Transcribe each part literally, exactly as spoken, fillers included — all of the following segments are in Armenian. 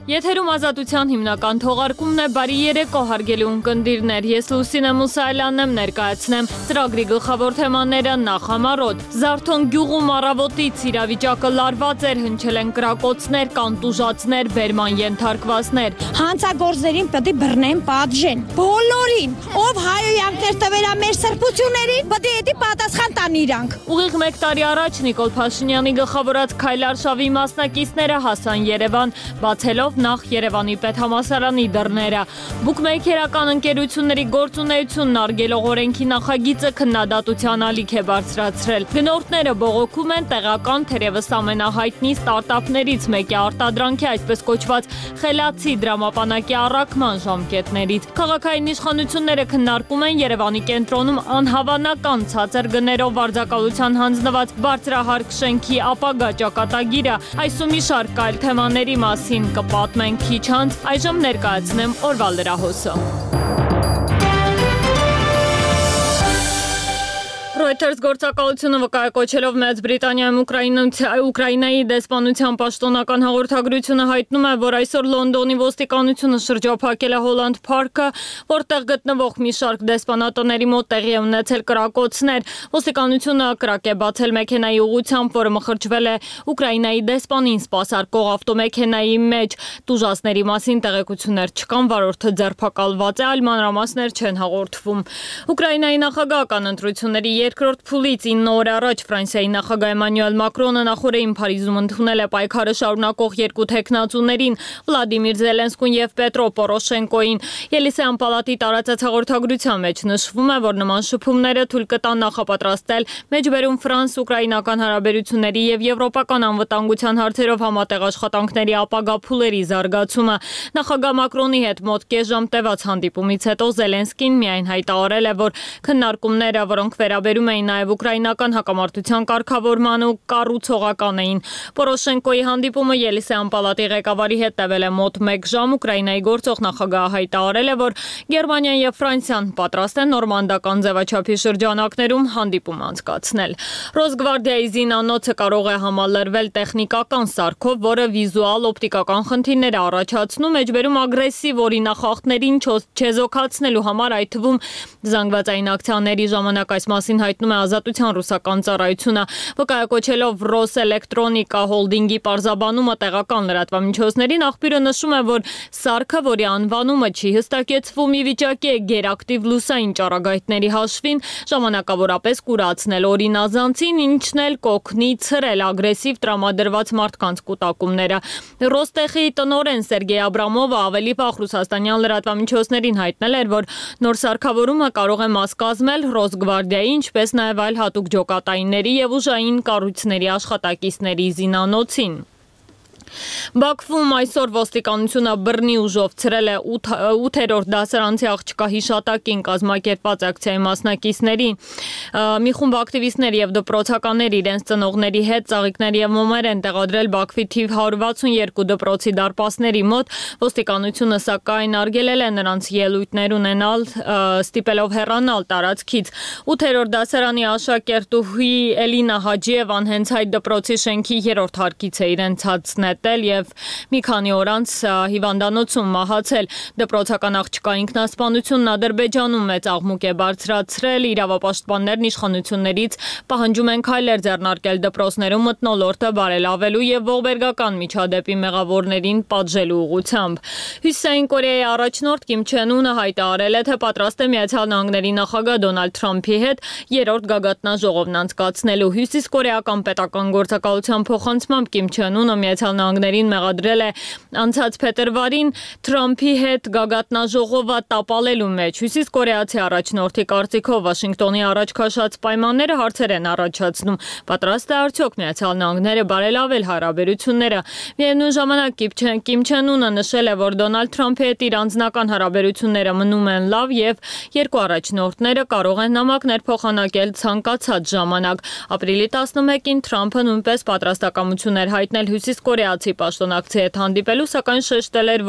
Եթերում ազատության հիմնական թողարկումն է բարի երեկո հարգելի ունկնդիրներ, ես Լուսինե Մուսայելյանն եմ ներկայացնեմ ծրագրի գլխավոր թեմաները նախամարոտ։ Զարթոն գյուղում առավոտից իրավիճակը լարված էր, հնչել են կրակոցներ, կանտուժածներ, բերման ենթարկվածներ։ Հանցագործներին պետք է բռնեն պատժեն, բոլորին, ով հայոյանքներ տվերա մեր սրբություններին, պետք է պատասխան տան իրանք։ Ուղիղ մեկ տարի առաջ Նիկոլ Փաշինյանի գլխավորած Քայլարշավի մասնակիցները հասան Երևան, բացելով նախ Երևանի պետհամալսարանի դռները։ Բուկմեյքերական ընկերությունների գործունեությունն արգելող օրենքի նախագիծը քննադատության ալիք է բարձրացրել։ Գնորդները բողոքում են տեղական, թերևս ամենահայտնի ստարտափներից մեկի արտադրանքի, այսպես կոչված խելացի դրամապանակի առաքման ժամկետներից։ Քաղաքային իշխանությունները քննարկում են Երևանի կենտրոնում անհավանական ցածր գներով վարձակալության հանձնված բարձրահարկ շենքի ապագա ճակատագիրը։ Այս ու մի շարք այլ թեմաների մասին կպատմենք քիչ անց, այժմ ներկայացնեմ օրվա լրահոսը։ Reuters գործակալությունը վկայակոչելով Մեծ Բրիտանիայում Ուկրաինայի դեսպանության պաշտոնական հաղորդագրությունը հայտնում է, որ այսօր Լոնդոնի ոստիկանությունը շրջափակել է Հոլանդ Փարքը, որտեղ գտնվող մի շարք դեսպանատների մոտ տեղի է ունեցել կրակոցներ։ Ոստիկանությունը կրակ է բացել մեքենայի ուղղությամբ, որը մխրճվել է Ուկրաինայի դեսպանին սպասարկող ավտոմեքենայի մեջ։ Տուժածների մասին տեղեկություններ չկան, վարորդը ձերբակալված է, այլ մանրամասներ չեն հաղորդվում։ Ուկրաինայի նախագահական ընտրությունների երկրորդ փուլից ինը օր առաջ Ֆրանսիայի նախագահ Էմանուել Մակրոնը նախորդին Փարիզում ընդունել է պայքարը շարունակող երկու թեկնածուներին՝ Վլադիմիր Զելենսկուն եւ Պետրո Պորոշենկոին։ Ելիսեյան պալատի տարածած հաղորդագրության մեջ նշվում է, որ նման շփումները թույլ կտան նախապատրաստել մեջբերում ֆրանս-ուկրաինական հարաբերությունների եւ եվրոպական անվտանգության հարցերով համատեղ աշխատանքների ապագա փուլերի զարգացումը։ Նախագահ Մակրոնի հետ մոտ կես ժամ տևած հանդիպումից հետո Զելենսկին միայն հայտարարել է, որ քննարկումները, որոնք վերաբերում էին նաև ուկրաինական հակամարտության կարգավորման ու կառուցողական էին։ Պորոշենկոյի հանդիպումը Ելիսեյան պալատի ղեկավարի հետ տևել է մոտ մեկ ժամ։ Ուկրաինայի գործող նախագահը հայտարարել է, որ Գերմանիան եւ Ֆրանսիան պատրաստ են նորմանդական ձևաչափի շրջանակներում հանդիպում անցկացնել։ Ռոսգվարդիայի զինանոցը կարող է համալրվել տեխնիկական սարքով, որը վիզուալ օպտիկական խնդիրներ է առաջացնում, մեջբերում ագրեսիվ օրինախախտներին չեզոքացնելու համար, այդ թվում զանգվածային ակցիաների ժամանակ այս մասին հայտնում է Ազատության ռուսական ծառայությունը, վկայակոչելով Ռոսէլեկտրոնիկա հոլդինգի պարզաբանումը տեղական լրատվամիջոցներին, աղբյուրը նշում է, որ սարքը, որի անվանումը չի հստակեցվում, ի վիճակի է գերակտիվ լուսային ճառագայթների հաշվին ժամանակավորապես կուրացնել օրինազանցին, ինչն էլ կօգնի ցրել ագրեսիվ տրամադրված մարդկանց կուտակումները։ Ռոստեխի տնօրեն Սերգեյ Աբրամովը ավելի վաղ ռուսաստանյան լրատվամիջոցներին հայտնել էր, որ նոր սարքավորումը կարող է մաս կազմել Ռոսգվարդիայի, ինչպես նաև այլ հատուկ ջոկատայինների եւ ուժային կառույցների աշխատակիցների զինանոցին։ Բաքվում այսօր ոստիկանությունը բռնի ուժով ցրել է ութերորդ դասարանցի աղջկա հիշատակին կազմակերպված ակցիայի մասնակիցներին։ Մի խումբ ակտիվիստներ եւ դպրոցականներ իրենց ծնողների հետ ծաղիկներ եւ մոմեր են տեղադրել Բաքվի թիվ հարյուր վաթսուն երկու դպրոցի դարպասների մոտ։ Ոստիկանությունը սակայն արգելել է նրանց ելույթներ ունենալ, ստիպելով հեռանալ տարածքից։ ութերորդ դասարանի աշակերտուհի Էլինա Հաջիևան հենց այդ դպրոցի շենքի երրորդ հարկից է իրենց հացնել եւ մի քանի օր անց հիվանդանոցում մահացել։ Դպրոցական աղջկա ինքնասպանությունն Ադրբեջանում մեծ աղմուկ է բարձրացրել։ Իրավապաշտպաններն իշխանություններից պահանջում են քայլեր ձեռնարկել դպրոցներում մթնոլորտը բարելավելու եւ ողբերգական միջադեպի մեղավորներին պատժելու ուղղությամբ։ Հյուսիսային Կորեայի առաջնորդ Կիմ Չեն Ունը հայտարարել է, թե պատրաստ է Միացյալ Նահանգների նախագահ Դոնալդ Թրամփի հետ երրորդ գագաթնաժողովն անցկացնելու։ Հյուսիսկորեական պետական գործակալության փոխանցմամբ Կիմ Չեն Ունը Միացյալ Նահանգներին մեղադրել է անցած փետրվարին Թրամփի հետ գագաթնաժողովը տապալելու մեջ։ Հյուսիսկորեացի առաջնորդի կարծիքով Վաշինգտոնի առաջ քաշած պայմանները հարցեր են առաջացնում։ Պատրաստ է արդյոք Միացյալ Նահանգները բարելավել հարաբերությունները։ Միևնույն ժամանակ Կիմ Չեն Ունը նշել է, որ Դոնալդ Թրամփի հետ իր անձնական հարաբերությունները մնում են լավ եւ երկու առաջնորդները կարող են նամակներ փոխանակել ցանկացած ժամանակ։ Ապրիլի տասնմեկին Թրամփը նույնպես պատրաստակամություն էր հայտնել հյուսիսկորեացի պաշտոնակցի հետ հանդիպելու, սակայն շեշտել էր, որ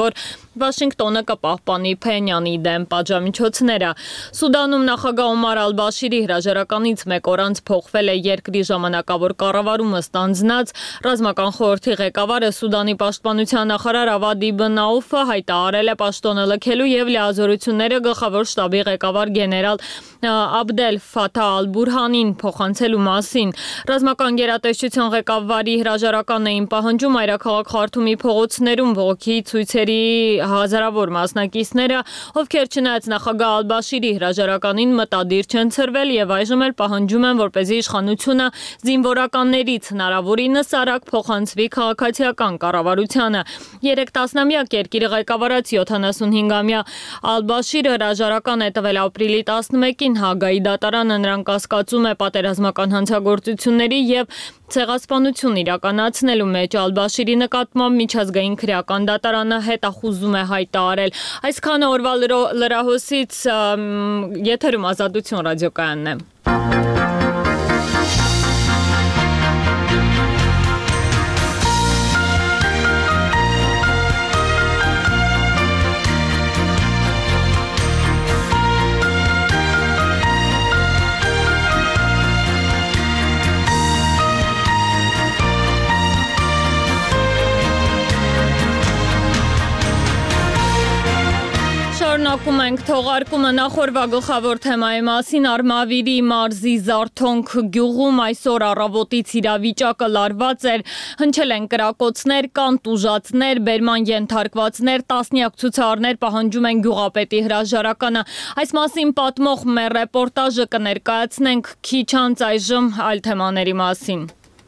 Վաշինգտոնը կպահպանի Փենյանի դեմ պատժամիջոցները։ Սուդանում նախագահ Օմար Ալ-Բաշիրի հրաժարականից մեկ օր անց փոխվել է երկրի ժամանակավոր կառավարումը ստանձնած ռազմական խորհրդի ղեկավարը Սուդանի պաշտպանության նախարար Ավադ Իբն Աուֆը հայտարարել է պաշտոնը լքելու եւ լիազորությունները գլխավոր շտաբի ղեկավար գեներալ Աբդել Ֆաթահ Ալ-Բուրհանին փոխանցելու մասին։ Ռազմական գերատեսչության ղեկավարի հրաժարականն էին պահանջում այրաքաղաք Խարթումի փողոցներում բողոքի ցույցերի հազարավոր մասնակիցները, ովքեր չնայած նախագահ Ալ-Բաշիրի հրաժարականին մտադիր չեն ցրվել եւ այժմ էլ պահանջում են, որպեսզի իշխանությունը զինվորականներից հնարավորինս արագ փոխանցվի քաղաքացիական կառավարությանը։ Երեք տասնամյակ երկիրը ղեկավարած յոթանասունհինգամյա Ալ-Բաշիրը հրաժարական է տվել ապրիլի տասնմեկին Հագայի դատարանը նրան կասկածում է պատերազմական հանցագործությունների եւ ցեղասպանություն իրականացնելու մեջ Ալ-Բաշիրի նկատմամբ միջազգային քրեական դատարանը հետախուզում է հայտարարել։ Այսքանը օրվա լրահոսից եթերում Ազատություն ռադիոկայանն է։ Շարունակում ենք թողարկումը նախորդ գլխավոր թեմայի մասին Արմավիրի մարզի Զարթոնք գյուղում այսօր առավոտից իրավիճակը լարված էր, հնչել են կրակոցներ, կան տուժածներ, բերման ենթարկվածներ, տասնյակ ցուցարարներ պահանջում են գյուղապետի հրաժարականը։ Այս մասին պատմող մեր ռեպորտաժը կներկայացնենք քիչ անց այժմ այլ թեմաների մասին։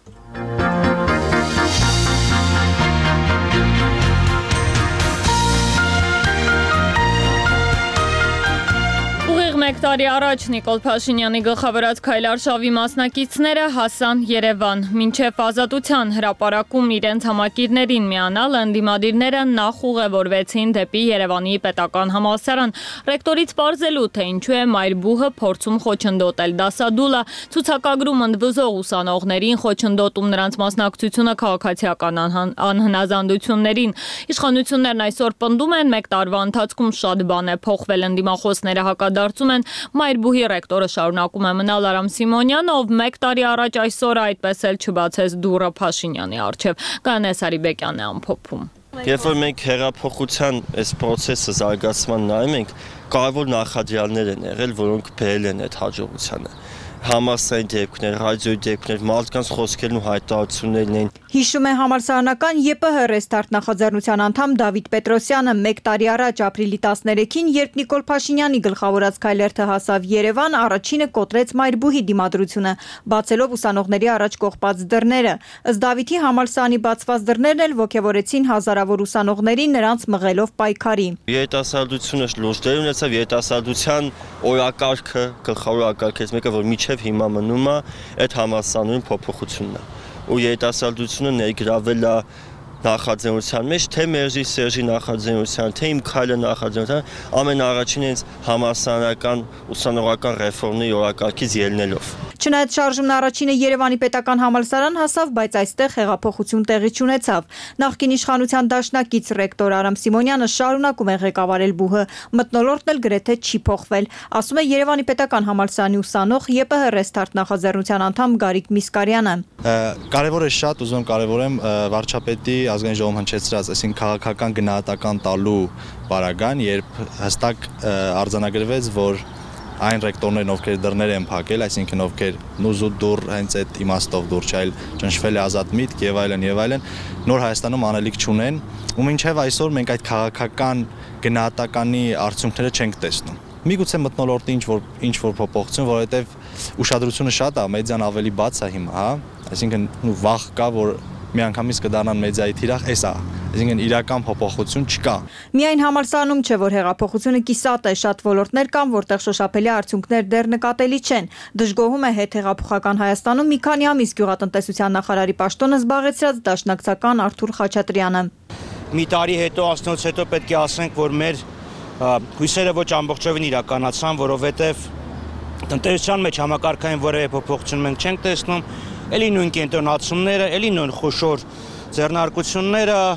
Մեկ տարի առաջ Նիկոլ Փաշինյանի գլխավորած քայլարշավի մասնակիցները հասան Երևան։ Մինչև ազատության հրապարակում իրենց համակիրներին միանալ ընդդիմադիրները նախ ուղևորվեցին դեպի Երևանի պետական համալսարան։ Ռեկտորից պարզելու, թե ինչու է Մայրբուհը փորձում խոչընդոտել դասադուլը, ցուցակագրում ընդվզող ուսանողներին խոչընդոտում նրանց մասնակցությունը քաղաքացիական անհնազանդություններին։ Իշխանություններն այսօր պնդում են մեկ տարվա ընթացքում շատ բան է փոխվել, ընդդիմախոսները հակադարձում են Մայրբուհի ռեկտորը շարունակում է մնալ Արամ Սիմոնյանը, ով մեկ տարի առաջ այսօր այդպես էլ չբացեց դուռը Փաշինյանի առջև։ Կանե Սարիբեկյանն է ամփոփում։ Երբ որ մենք հեղափոխության այս process-ը զարգացման նայում ենք, կարևոր նախադրյալներ են եղել, որոնք բերել են այդ հաջողությանը։ Համալսարանի դեպքներ, ռադիոյի դեպքներ, մարդկանց խոսքերն ու հայտարարություններն են։ Հիշում է համալսարանական ԵՊՀ ռեստարտ նախաձեռնության անդամ Դավիթ Պետրոսյանը մեկ տարի առաջ ապրիլի տասներեքին, երբ Նիկոլ Փաշինյանի գլխավորած քայլերթը հասավ Երևան, առաջինը կոտրեց Մայրբուհի դիմադրությունը, բացելով ուսանողների առաջ կողպած դռները։ Ըստ Դավիթի համալսարանի բացված դռներն էլ ոգևորեցին հազարավոր ուսանողների, նրանց մղելով պայքարի։ Երիտասարդությունը լուրջ դեր ունեցավ, երիտասարդության օրակարգը, գլխավոր օրակարգից մեկը, որ միջև հիմա մնում է այդ համալսարանում փոփոխությունն է։ Ու երիտասարդությունը ներգրավել է նախաձեռնության մեջ, թե Մերժի Սերժի նախաձեռնության, թե իմ քայլը նախաձեռնության, ամենաառաջին հենց համալսարանական ուսանողական ռեֆորմների օրակարգից ելնելով։ Չնայած շարժումն առաջինը Երևանի պետական համալսարան հասավ, բայց այստեղ հեղափոխություն տեղի չունեցավ։ Նախկին իշխանության դաշնակից ռեկտոր Արամ Սիմոնյանը շարունակում է ղեկավարել ԲՈՒՀ-ը, մթնոլորտն էլ գրեթե չի փոխվել, ասում է Երևանի պետական համալսարանի ուսանող ԵՊՀ ռեստարտ նախաձեռնության անդամ Գարիկ Միսկարյանը։ Կարևոր է շատ, ուզում եմ կարևորեմ վարչապետի ազգային ժողովում հնչեցրած, այսինքն քաղաքական գնահատական տալու պարագան, երբ հստակ արձանագրվեց, որ այն ռեկտորներն, ովքեր դռներ են փակել, այսինքն ովքեր նուզու դուռ հենց այդ իմաստով դուռ չայլ ճնշվել է ազատ միտք եւ այլն եւ այլն, նոր Հայաստանում անելիք չունեն, ու մինչեւ այսօր մենք այդ քաղաքական գնահատականի արդյունքները չենք տեսնում։ Միգուցե մթնոլորտի ինչ որ ինչ որ փոփոխություն, որովհետեւ ուշադրությունը շատ է, մեդիան ավելի բաց է հիմա, հա, այսինքն ու վախ կա, որ միանգամից կդառնան մեդիայի թիրախ, էս է, այսինքն իրական փոփոխություն չկա։ Միայն համալսարանում չէ, որ հեղափոխությունը կիսատ է, շատ ոլորտներ կան, որտեղ շոշափելի արդյունքներ դեռ նկատելի չեն։ Դժգոհում է հետհեղափոխական Հայաստանում մի քանի ամիս գյուղատնտեսության նախարարի պաշտոնը զբաղեցրած դաշնակցական Արթուր Խաչատրյանը։ Մի տարի հետո, ասնոց հետո պետք է ասենք, որ մեր հույսերը ոչ ամբողջովին իրականացան, որովհետև տնտեսության մեջ համակարգային որևէ փոփոխություն մենք չենք տեսնում, էլի նույն կենտրոնացումները, էլի նույն խոշոր ձեռնարկությունները,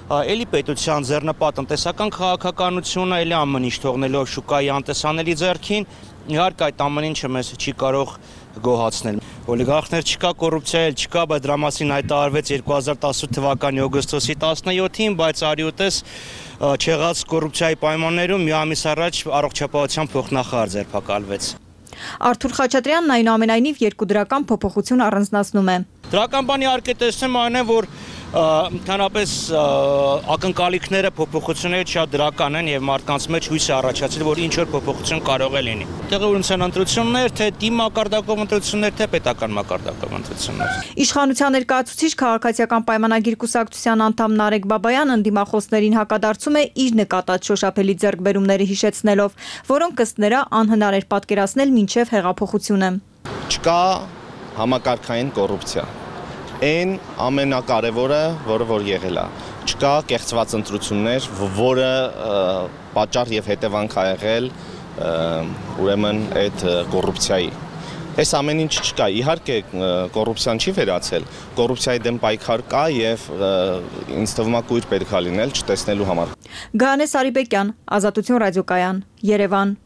էլի պետության ձեռնպատ տնտեսական քաղաքականությունը, էլի ամեն ինչ թողնելով շուկայի անտեսանելի ձեռքին, իհարկե այդ ամեն ինչը մեզ չի կարող գոհացնել։ Օլիգարխներ չկա, կոռուպցիա էլ չկա, բայց դրա մասին հայտարարվեց երկու հազար տասնութ թվականի օգոստոսի տասնյոթին, բայց արիուտես չեղած կոռուպցիայի պայմաններում մի ամիս առաջ առողջապահության փոխնախարար ձերբակալվեց։ Արթուր Խաչատրյանն այնուամենայնիվ երկու դրական փոփոխություն առանձնացնում է։ Դրական բանի իհարկե տեսնում այն է, որ ընդհանրապես ակնկալիքները փոփոխությունները շատ դրական են եւ մարդկանց մեջ հույս է առաջացել, որ ինչ որ փոփոխություն կարող է լինի։ Տեղի ունեցան ընտրություններ, թե դիմ մակարդակով ընտրություններ, թե պետական մակարդակով ընտրություններ։ Իշխանության ներկայացուցիչ քաղաքացիական պայմանագիր կուսակցության անդամ Նարեկ Բաբայան ընդդիմախոսներին հակադարձում է իր նկատած շոշափելի ձեռքբերումները հիշեցնելով, որոնք ըստ նրա անհնար էր պատկերացնել մինչև հեղափոխությունը։ Չկա համակարգային կոռուպցիա։ Այն ամենակարևորը, որը որ եղել է, չկա կեղծված ընտրություններ, որը պատճառ եւ հետևանք ա եղել ուրեմն այդ կոռուպցիայի։ Այս ամեն ինչ չկա։ Իհարկե կոռուպցիան չի վերացել, կոռուպցիայի դեմ պայքար կա եւ ինձ թվում է կույր պետք է լինել չտեսնելու համար։ Գայանե Սարիբեկյան, Ազատություն ռադիոկայան, Երևան։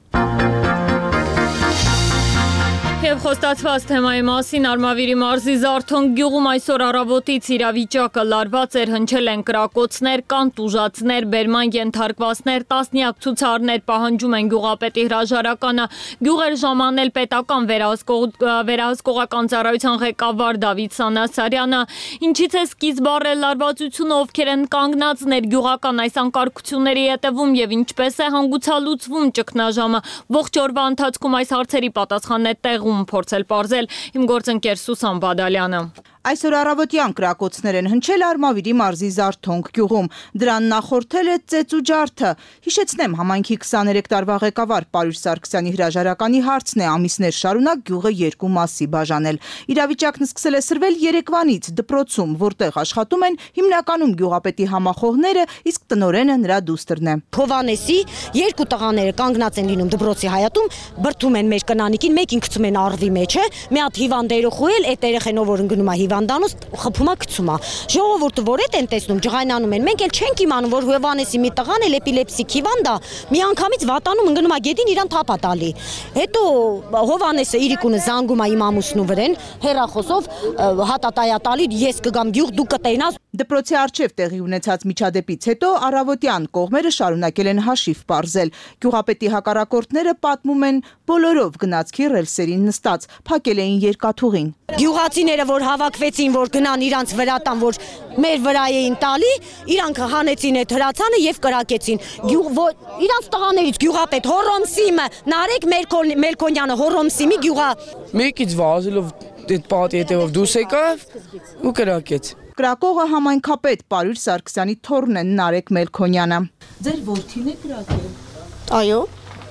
Եվ խոստացված թեմայի մասին Արմավիրի մարզի Զարթոնք գյուղում այսօր առավոտից իրավիճակը լարված էր, հնչել են կրակոցներ, կան տուժածներ, բերման ենթարկվածներ, տասնյակ ցուցարներ պահանջում են գյուղապետի հրաժարականը, գյուղեր ժամանել պետական վերահսկողական ծառայության ղեկավար Դավիթ Սանասարյանը, ինչից է սկիզբ առել լարվածությունը, ովքեր են կանգնածներ գյուղական այս անկարգությունների հետևում եւ ինչպես է հանգուցալուծվում ճգնաժամը, ողջ օրվա ընթացքում այս հարցերի պատասխաններ տեղում փորձել պարզել իմ գործընկեր Սուսան Բադալյանը։ Այսօր առավոտյան կրակոցներ են հնչել Արմավիրի մարզի Զարթոնք գյուղում։ Դրան նախորդել է ծեծ ու ջարդը։ Հիշեցնեմ, համայնքի քսաներեք տարվա ղեկավար Պարույր Սարգսյանի հրաժարականի հարցն է ամիսներ շարունակ գյուղը երկու մասի բաժանել։ Իրավիճակն սկսել է սրվել երեկվանից դպրոցում, որտեղ աշխատում են հիմնականում գյուղապետի համախոհները, իսկ տնօրենը նրա դուստրն է։ Հովանեսի երկու տղաները կանգնած են լինում դպրոցի հայատում, բրդում են մեր կնանիկին, մեկին գցում են առվի մեջ, մի հատ հիվանդ երեխու էլ, այդ երեխենով որ ընկնում է հիվանդանոց խփում է գցում է։ Ժողովուրդը որ այդ են տեսնում, ջղայնանում են, մենք էլ չենք իմանում, որ Հովանեսի մի տղան էլ էպիլեպսիկ հիվանդ է, միանգամից վատանում ընկնում է գետին իրան թափ է տալի։ Հետո Հովանեսը իրիկունը զանգում է իմ ամուսնու վրան, հեռախոսով հատատայա տալի, ես կգամ գյուղ, դու կտենաս։ Դպրոցի առջև տեղի ունեցած միջադեպից հետո առավոտյան կողմերը շարունակել են հաշիվ պարզել։ Գյուղապետի հակառակորդները պատմում են բոլորով գնացքի ռելսերին նստած, փակել էին երկաթուղին։ Գյուղացիները որ հավաքվեցին, որ գնան իրանց վրա տան, որ մեր վրա էին տալի, իրանք հանեցին այդ հրացանը եւ կրակեցին։ Իրանց տղաներից գյուղապետ Հոռոմսիմը, Նարեկ Մելքոնյանը Հոռոմսիմի գյուղա։ Մեկից վազելով այդ պատի հետևով դուրս եկավ ու կրակեց։ Կրակողը համայնքապետ Պարույր Սարգսյանի թոռն է Նարեկ Մելքոնյանը։ Ձեր որդին է կրակել։ Այո։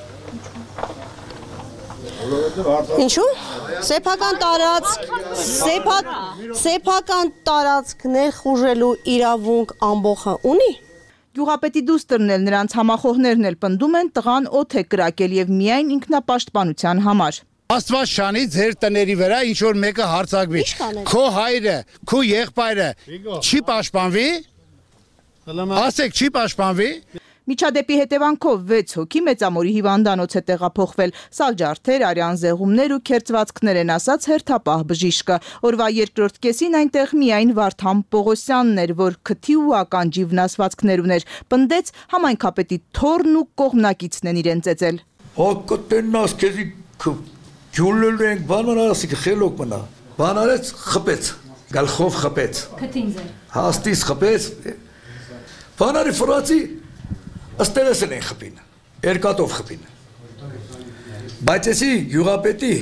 Ինչու՞։ Սեփական տարածք, սեփակ սեփական տարածք ներխուժելու իրավունք ամբողջը ունի։ Գյուղապետի դուստրն էլ նրանց համախոհներն էլ պնդում են տղան օդ է կրակել եւ միայն ինքնապաշտպանության համար։ Աստված շանի ձեր տների վրա ինչ որ մեկը հարցակվի։ Քո հայրը, քո եղբայրը չի պաշտպանվի։ Ասեք, չի պաշտպանվի։ Միջադեպի հետևանքով վեց հոգի Մեծամորի հիվանդանոց է տեղափոխվել։ Սալջարդեր, արյան զեղումներ ու քերծվածքներ են ասաց հերթապահ բժիշկը։ Օրվա երկրորդ կեսին այնտեղ միայն Վարդան Պողոսյանն էր, որ քթի ու ականջի վնասվածքներ ուներ։ Պնդեց համայնքապետի թոռն ու կողմնակիցն են իրեն ծեծել։ Հակտեննաս քեզի ջուլել ենք բանան ասիկ խելոք մնա։ Բանարեց խփեց, գալխով խփեց։ Քթին ձեր։ Հաստիս խփեց։ Բանարի ֆրացի Աստերեսն են խփին, երկաթով խփին։ Բայց էսի գյուղապետի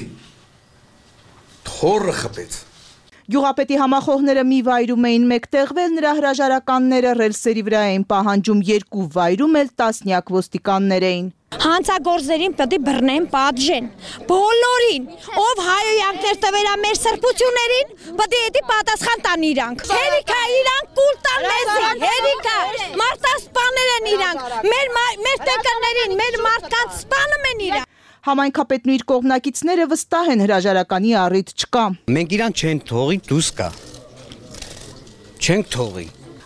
թոռը խփեց։ Գյուղապետի համախոհները մի վայրում էին մեկտեղվել, նրա հրաժարականները ռելսերի վրա էին պահանջում, երկու վայրում էլ տասնյակ ոստիկաններ էին։ Հանցագործներին պետք է բռնեն պատժեն, բոլորին, ով հայոյանքներ տվերա մեր սրբություններին, պետք է պատասխան տան իրանք։ Հերիքա իրանք կուլ տան մեզին, հերիքա, մարտասպաներ են իրանք, մեր մեր տեկներին, մեր մարդկանց սպանում են իրանք։ Համայնքապետն ու իր կողմնակիցները վստահ են հրաժարականի առիթ չկա։ Մենք իրան չենք թողի, դուս կա։ Չենք թողի։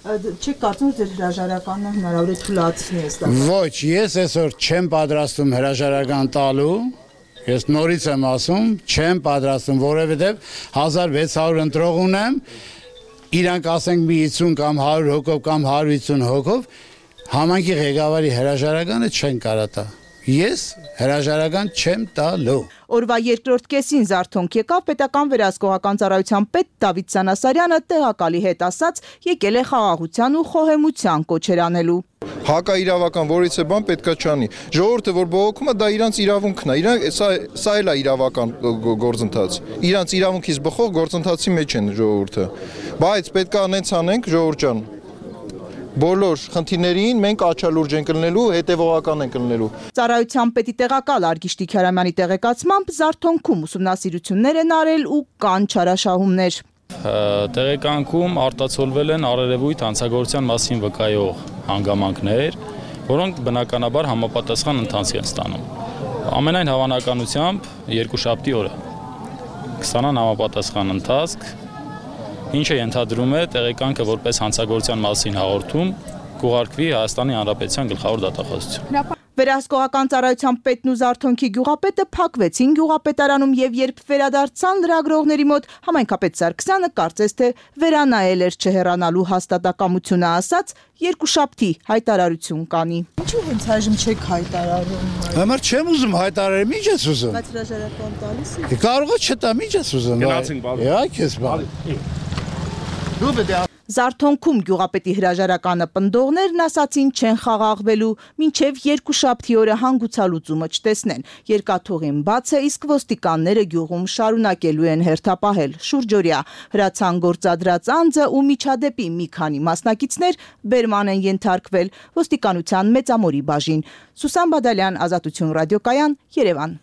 Չեք կարծում ձեր հրաժարականը հնարավոր է թույլատրի այս դա։ Ոչ, ես այսօր չեմ պատրաստում հրաժարական տալու։ Ես նորից եմ ասում, չեմ պատրաստում, որովհետև հազար վեց հարյուր ընտրող ունեմ, իրանք ասենք մի հիսուն կամ հարյուր հոգով կամ հարյուր հիսուն հոգով, համայնքի ղեկավարի հրաժարականը չեն կարա տա։ Ես հրաժարական չեմ տալու։ Օրվա երկրորդ կեսին զարթոնք եկավ պետական վերահսկողական ծառայության պետ Դավիթ Սանասարյանը տեղակալի հետ ասաց, եկել է խաղաղության ու խոհեմության կոչեր անելու։ Հակա իրավական որից է բան պետքա չանի։ Ժողովուրդը որ բողոքում է, դա իրանց իրավունքն է։ Իրանք սա սա էլ է իրավական գործընթաց։ Իրանց իրավունքից բխող գործընթացի մեջ են ժողովուրդը։ Բայց պետքա անենց անենք, ժողովուրդ ջան։ Բոլոր խնդիրներին մենք աչալուրջ ենք կլնելու, հետևողական ենք կլնելու։ Ծառայության պետի տեղակալ Արգիշտի Քյարամյանի տեղեկացմամբ զարթոնքում ուսումնասիրություններ են արել ու կան չարաշահումներ։ Տեղեկանքում արտացոլվել են արարևույթ հանցագործության մասին վկայող հանգամանքներ, որոնք բնականաբար համապատասխան ընթացի են ստանում։ Ամենայն հավանականությամբ երկուշաբթի օրը կստանան համապատասխան ընթացք, ինչը ենթադրում է տեղեկանքը որպես հանցագործության մասին հաղորդում կուղարկվի Հայաստանի Հանրապետության գլխավոր դատախազություն։ Վերահսկողական ծառայության պետն ու Զարթոնքի գյուղապետը փակվեցին գյուղապետարանում եւ երբ վերադարձան լրագրողների մոտ, համայնքապետ Սարգսյանը կարծես թե վերանայել էր չհեռանալու հաստատակամությունը ասաց, երկուշաբթի հայտարարություն կանի։ Ինչու հենց այժմ չեք հայտարարում։ Համար չեմ ուզում հայտարարել, ինչ ես ուզում։ Բայց հրաժարական տալիս եք։ Կարող է չտա, ինչ ես ուզում։ Գնացինք բալ։ Իա, քեզ բալ։ Դու պետք է Զարթոնքում գյուղապետի հրաժարականը պնդողներն ասացին չեն խաղաղվելու, մինչև երկուշաբթի օրը հանգուցալուծումը չտեսնեն։ Երկաթուղին բաց է, իսկ ոստիկանները գյուղում շարունակելու են հերթապահել շուրջօրյա։ Հրացան գործադրած անձը ու միջադեպի մի քանի մասնակիցներ բերման են ենթարկվել ոստիկանության մեծամորի բաժին։ Սուսան Բադալյան, Ազատություն ռադիոկայան, Երևան։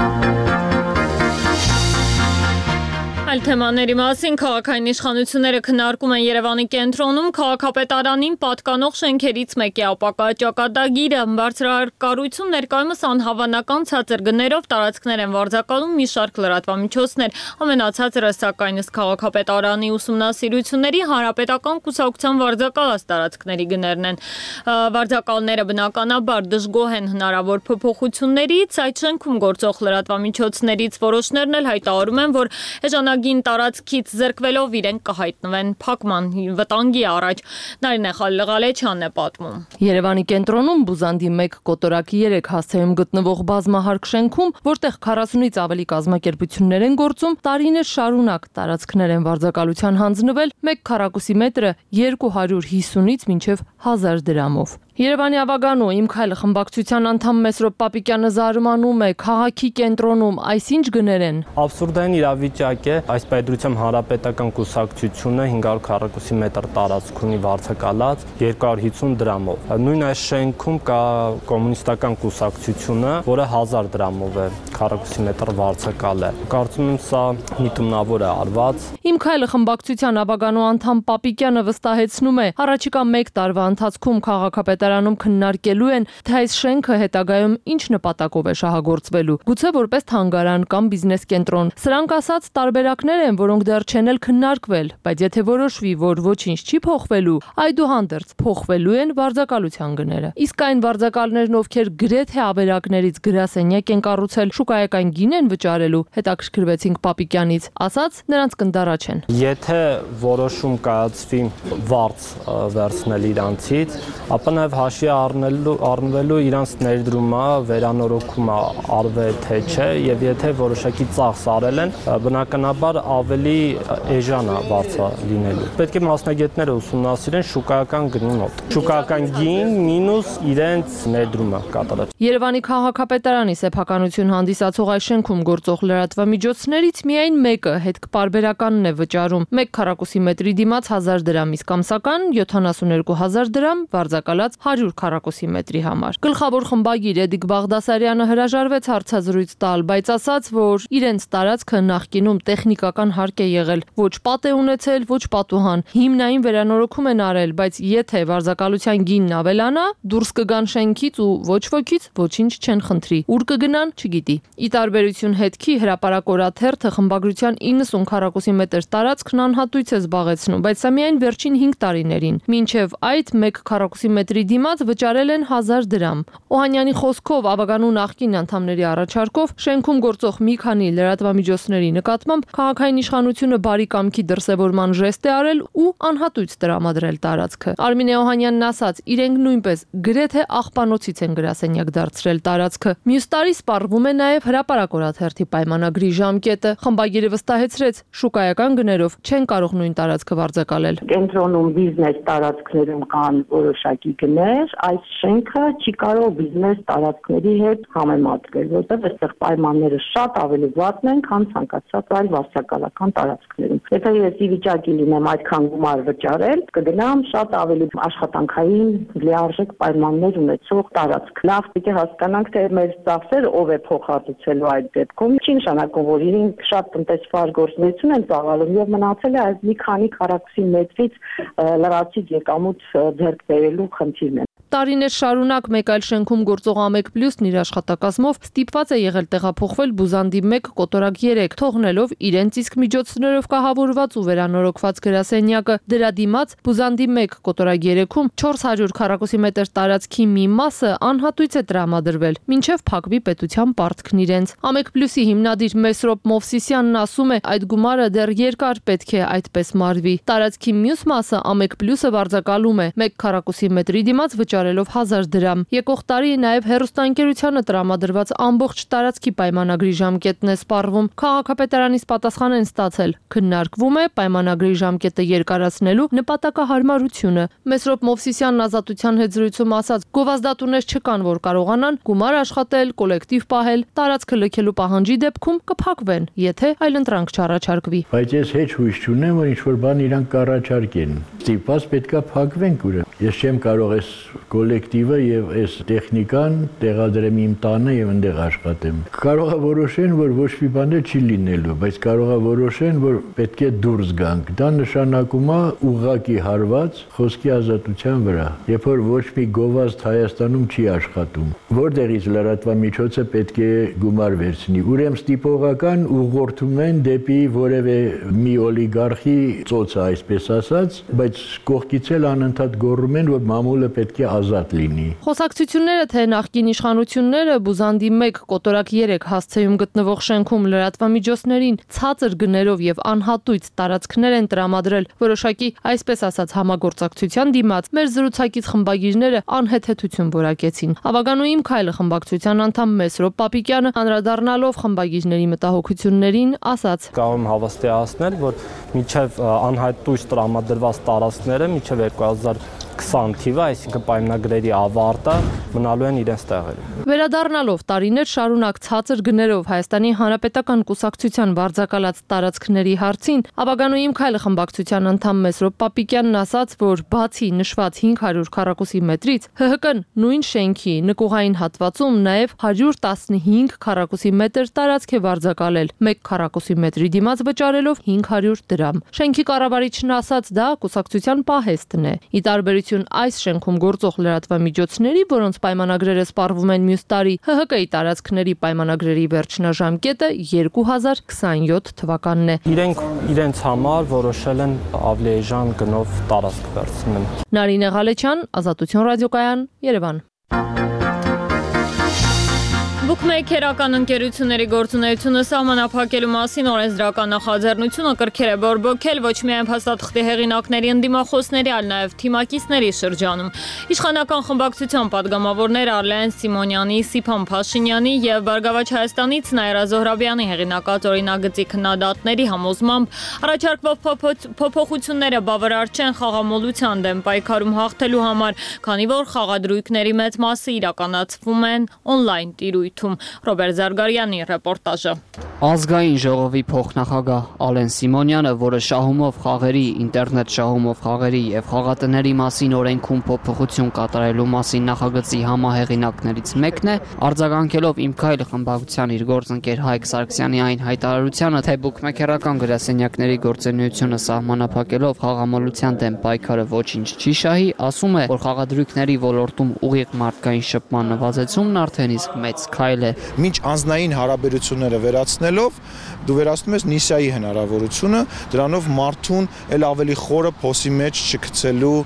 Այլ թեմաների մասին քաղաքային իշխանությունները քննարկում են Երևանի կենտրոնում քաղաքապետարանին պատկանող շենքերից մեկի ապակա ճակատագիրը։ Բարձրակառույցում ներկայումս անհավանական ցածր գներով տարածքներ են վարձակալում մի շարք լրատվամիջոցներ։ Ամենացածրը սակայն ըստ քաղաքապետարանի ուսումնասիրությունների հանրապետական կուսակցության վարձակալած տարածքների գներն են։ Վարձակալները բնականաբար դժգոհ են հնարավոր փոփոխություններից, այդ շենքում գործող լրատվամիջոցներից որոշներն էլ հայտարարում են, որ էժանագին տարածքից զրկվելով իրենք կհայտնվեն փակման վտանգի առաջ։ Նարինե Խալիլղալեչյանն է պատմում։ Երևանի կենտրոնում Բուզանդի մեկ կոտորակի երեք հասցեում գտնվող բազմահարկ շենքում, որտեղ քառասունից ավելի կազմակերպություններ են գործում, տարիներ շարունակ տարածքներ են վարձակալության հանձնվել, մեկ քառակուսի մետրը երկու հարյուր հիսունից մինչև հազար դրամով։ Երևանի ավագանու Իմ Քայլը խմբակցության անդամ Մեսրոպ Պապիկյանը զարմանում է քաղաքի կենտրոնում այսինչ գներ են։ Աբսուրդային իրավիճակ է, այս պետրությամբ հանրապետական կուսակցությունը հինգ հարյուր քառակուսի մետր տարածք ունի վարձակալած երկու հարյուր հիսուն դրամով։ Նույն այս շենքում կա կոմունիստական կուսակցությունը, որը հազար դրամով է քառակուսի մետր վարձակալ է։ Կարծում եմ սա միտումնավոր է արված։ Իմ Քայլը խմբակցության ավագանու անդամ Պապիկյանը վստահեցնում է, առաջիկա մեկ տարվա ընթացքում քաղաքապետարանում քննարկելու են, թե այս շենքը հետագայում ինչ նպատակով է շահագործվելու, գուցե որպես թանգարան կամ բիզնես կենտրոն։ Սրանք ասած տարբերակներ են, որոնք դեռ չեն էլ քննարկվել, բայց եթե որոշվի, որ ոչինչ չի փոխվելու, այդուհանդերձ փոխվելու են վարձակալության գները։ Իսկ այն վարձակալներն, ովքեր գրեթե ավերակներից գրասենյակ են կառուցել, շուկայական գին են վճարելու, հետաքրքրվեցինք Պապիկյանից, ասաց նրանց կնդառաչեն։ Եթե որոշում կայացվի վարձ վերցնել իրանցից, ապա նաև հաշվի առնելու առնվելու իրանց ներդրումը, վերանորոգումը արվե թե չէ, եւ եթե որոշակի ծախս արել են, բնականաբար ավելի էժան է վարձը լինելու։ Պետք է մասնագետները ուսումնասիրեն շուկայական գնի մոտ։ Շուկայական գին մինուս իրենց ներդրումը կատարած։ Երևանի քաղաքապետարանի սեփականություն հանդիսացող այս շենքում գործող լրատվամիջոցներից միայն մեկը հետքպարբերականն է վճարում մեկ քառակուսի մետրի դիմաց հազար դրամ, իսկ ամսական յոթանասուներկու հազար դրամ վարձակալած հարյուր քառակուսի մետրի համար։ Գլխավոր խմբագիր Էդիկ Բաղդասարյանը հրաժարվեց հարցազրույց տալ, բայց ասաց, որ իրենց տարածքը նախկինում տեխնիկական հարկ է եղել, ոչ պատ է ունեցել, ոչ պատուհան։ Հիմնային վերանորոգում են արել, բայց եթե վարձակալության գինն ավելանա, դուրս կգան շենքից ու ոչ ոքից ոչինչ չեն խնդրի։ Ուր կգնան, չգիտի։ Ի տարբերություն հետքի հրապարակորաթերթը խմբագրության իննսուն քառակուսի մետր տարածքն անհատույց է զբաղեցնում, բայց սա միայն վերջին հինգ տարիներին։ Մինչև այդ մեկ քառակուսի մետրի դիմաց վճարել են հազար դրամ։ Օհանյանի խոսքով ավագանու նախկին անդամների առաջարկով շենքում գործող մի քանի լրատվամիջոցների նկատմամբ քաղաքային իշխանությունը բարի կամքի դրսևորման ժեստ է արել ու անհատույց տրամադրել տարածքը։ Արմինե Օհանյանն ասաց, իրենք նույնպես գրեթե աղբանոցից են գրասենյակ դարձրել տարածքը։ Մյուս տարի սպառվում է նաև հրապարակորաթերթի պայմանագրի ժամկետը։ Խմբագիրը վստահեցրեց, շուկայական գներով չեն կարող նույն տարածքը վարձակալել։ Կենտրոնում բիզնես տարածքներում կան որոշակի գներ, այս շենքը չի կարող բիզնես տարածքների հետ համեմատվել, որտեղ այստեղ պայմանները շատ ավելի վատն են, քան ցանկացած այլ վարձակալական տարածքներում։ Եթե ես ի վիճակի լինեմ այդքան գումար վճարել, կգնամ շատ ավելի աշխատանքային լիարժեք պայմաններ ունեցող տարածք։ Լավ պիտի հասկանանք, թե մեր ծախսերը ով է փոխհատուցելու այդ դեպքում։ Չի նշանակում, որ իրենք շատ տնտեսվար գործունեություն են ծավալում եւ մնացել է այս մի քանի քառակուսի մետրից լրացիկ եկամուտ ձեռք բերելու խնդիրն է։ Տարիներ շարունակ մեկ այլ շենքում գործող Ամեկ Պլյուսն իր աշխատակազմով ստիպված է եղել տեղափոխվել Բուզանդի մեկ կոտորակ երեք, թողնելով իրենց իսկ միջոցներով կահավորված ու վերանորոգված գրասենյակը։ Դրա դիմաց Բուզանդի մեկ կոտորակ երեքում չորս հարյուր քառակուսի մետր տարածքի մի մասը անհատույց է տրամադրվել, մինչև փակվի պետության պարտքն իրենց։ Ամեկ Պլյուսի հիմնադիր Մեսրոպ Մովսիսյանն ասում է, այդ գումարը դեռ երկար պետք է այդպես մարվի։ Տարածքի մյուս մասը Ամեկ Պլյուսը վարձակալում է մեկ քառակուսի մետրի դիմաց վճարելով հազար դրամ։ Եկող տարի նաև հեռուստաընկերությանը տրամադրված ամբողջ տարածքի պայմանագրի ժամկետն է սպառվում։ Քաղաքապետարանից պատասխան են ստացել։ Քննարկվում է պայմանագրի ժամկետը երկարացնելու նպատակահարմարությունը։ Մեսրոպ Մովսիսյանն Ազատության հետ զրույցում ասաց, գովազդատուներ չկան, որ կարողանան գումար աշխատել, կոլեկտիվ պահել, տարածքը լքելու պահանջի դեպքում կփակվեն, եթե այլընտրանք չառաջարկվի։ Բայց ես հեչ հույս չունեմ, որ ինչ-որ բան իրանք կառաջարկեն։ Ստիպված պետքա փակվենք ուրեմն։ Ես չեմ կարող այս կոլեկտիվը եւ այս տեխնիկան տեղադրեմ իմ տանը եւ այնտեղ աշխատեմ։ Կարող է որոշեն, որ ոչ մի բան չի լինելու, բայց կարող է որոշեն, որ պետք է դուրս գանք։ Դա նշանակում է ուղղակի հարված խոսքի ազատության վրա։ Երբ որ ոչ մի գովազդ Հայաստանում չի աշխատում, որտեղից լրատվամիջոցը պետք է գումար վերցնի։ Ուրեմն ստիպողական ուղղորդում են դեպի որևէ մի օլիգարխի ծոցը, այսպես ասած, բայց կողքից էլ անընդհատ գոռում են, որ մամուլը պետք է ազատ լինի։ Խոսակցությունները, թե նախկին իշխանությունները Բուզանդի մեկ կոտորակ երեք հասցեում գտնվող շենքում լրատվամիջոցներին ցածր գներով եւ անհատույց տարածքներ են տրամադրել, որոշակի այսպես ասած համագործակցության դիմաց, մեր զրուցակից խմբագիրները անհեթեթություն որակեցին։ Ավագանու իմ քայլը խմբակցության անդամ Մեսրոպ Պապիկյանը անդրադառնալով խմբագիրների մտահոգություններին ասաց. Կարող եմ հավաստիացնել, որ միջև անհատույց տրամադրված տարածքները միջև երկու հազար քսան թիվը, այսինքն պայմանագրերի ավարտը մնալու են իրենց տեղերում։ Վերադառնալով տարիներ շարունակ ցածր գներով Հայաստանի Հանրապետական կուսակցության վարձակալած տարածքների հարցին, Ավագանու իմ քայլը խմբակցության անդամ Մեսրոպ Պապիկյանն ասաց, որ բացի նշված հինգ հարյուր քառակուսի մետրից, ՀՀԿ-ն նույն շենքի նկուղային հատվածում նաև հարյուր տասնհինգ քառակուսի մետր տարածք է վարձակալել, մեկ քառակուսի մետրի դիմաց վճարելով հինգ հարյուր դրամ։ Շենքի կառավարիչն ասաց, դա կուսակցության պահեստն է։ Ի տարբերություն այս շենքում գործող լրատվամիջոցների, որոնց պայմանագրերը սպառվում են մյուս տարի, ՀՀԿ-ի տարածքների պայմանագրերի վերջնաժամկետը երկու հազար քսաներորդ թվականն է։ Իրենք իրենց համար որոշել են ավելի էժան գնով տարածք վերցնել։ Նարինե Ղալեչյան, Ազատություն ռադիոկայան, Երևան։ Բուքմեյքերական ընկերությունների գործունեությունը սահմանափակելու մասին օրենսդրական նախաձեռնությունը կրքեր է բորբոքել ոչ միայն փաստաթղթի հեղինակների ընդդիմախոսների, այլ նաև թիմակիցների շրջանում։ Իշխանական խմբակցության падգամավորներ Արլեն Սիմոնյանի, Սիփան Փաշինյանի եւ Բարգավաճ Հայաստանից Նաիրա Զոհրաբյանի հեղինակած օրինագծի քննադատների համոզմամբ առաջարկվող փոփոխությունները բավարար չեն խաղամոլության դեմ պայքարում հաղթելու համար, քանի որ խաղադրույքների մեծ մասը իրականացվում են օնլայն տիրույթ։ հայթում։ Ռոբերտ Զարգարյանի ռեպորտաժը։ Ազգային ժողովի փոխնախագահ Ալեն Սիմոնյանը, որը շահումով խաղերի, ինտերնետ շահումով խաղերի եւ խաղատների մասին օրենքում փոփոխություն կատարելու մասին նախագծի համահեղինակներից մեկն է, արձագանքելով Իմ քայլը խմբակցության իր գործընկեր Հայկ Սարգսյանի այն հայտարարությանը, թե բուկմեքերական գրասենյակների գործունեությունը սահմանափակելով խաղամոլության դեմ պայքարը ոչինչ չի շահի, ասում է, որ խաղադրույքների ոլորտում ուղիղ մարդկային շփման նվազեցումն արդեն իսկ մեծ քայլ է։ Մինչ անձնային հարաբերությունները վերացնելով դու վերացնում ես նիսայի հնարավորությունը, դրանով մարդուն էլ ավելի խորը փոսի մեջ չգցելու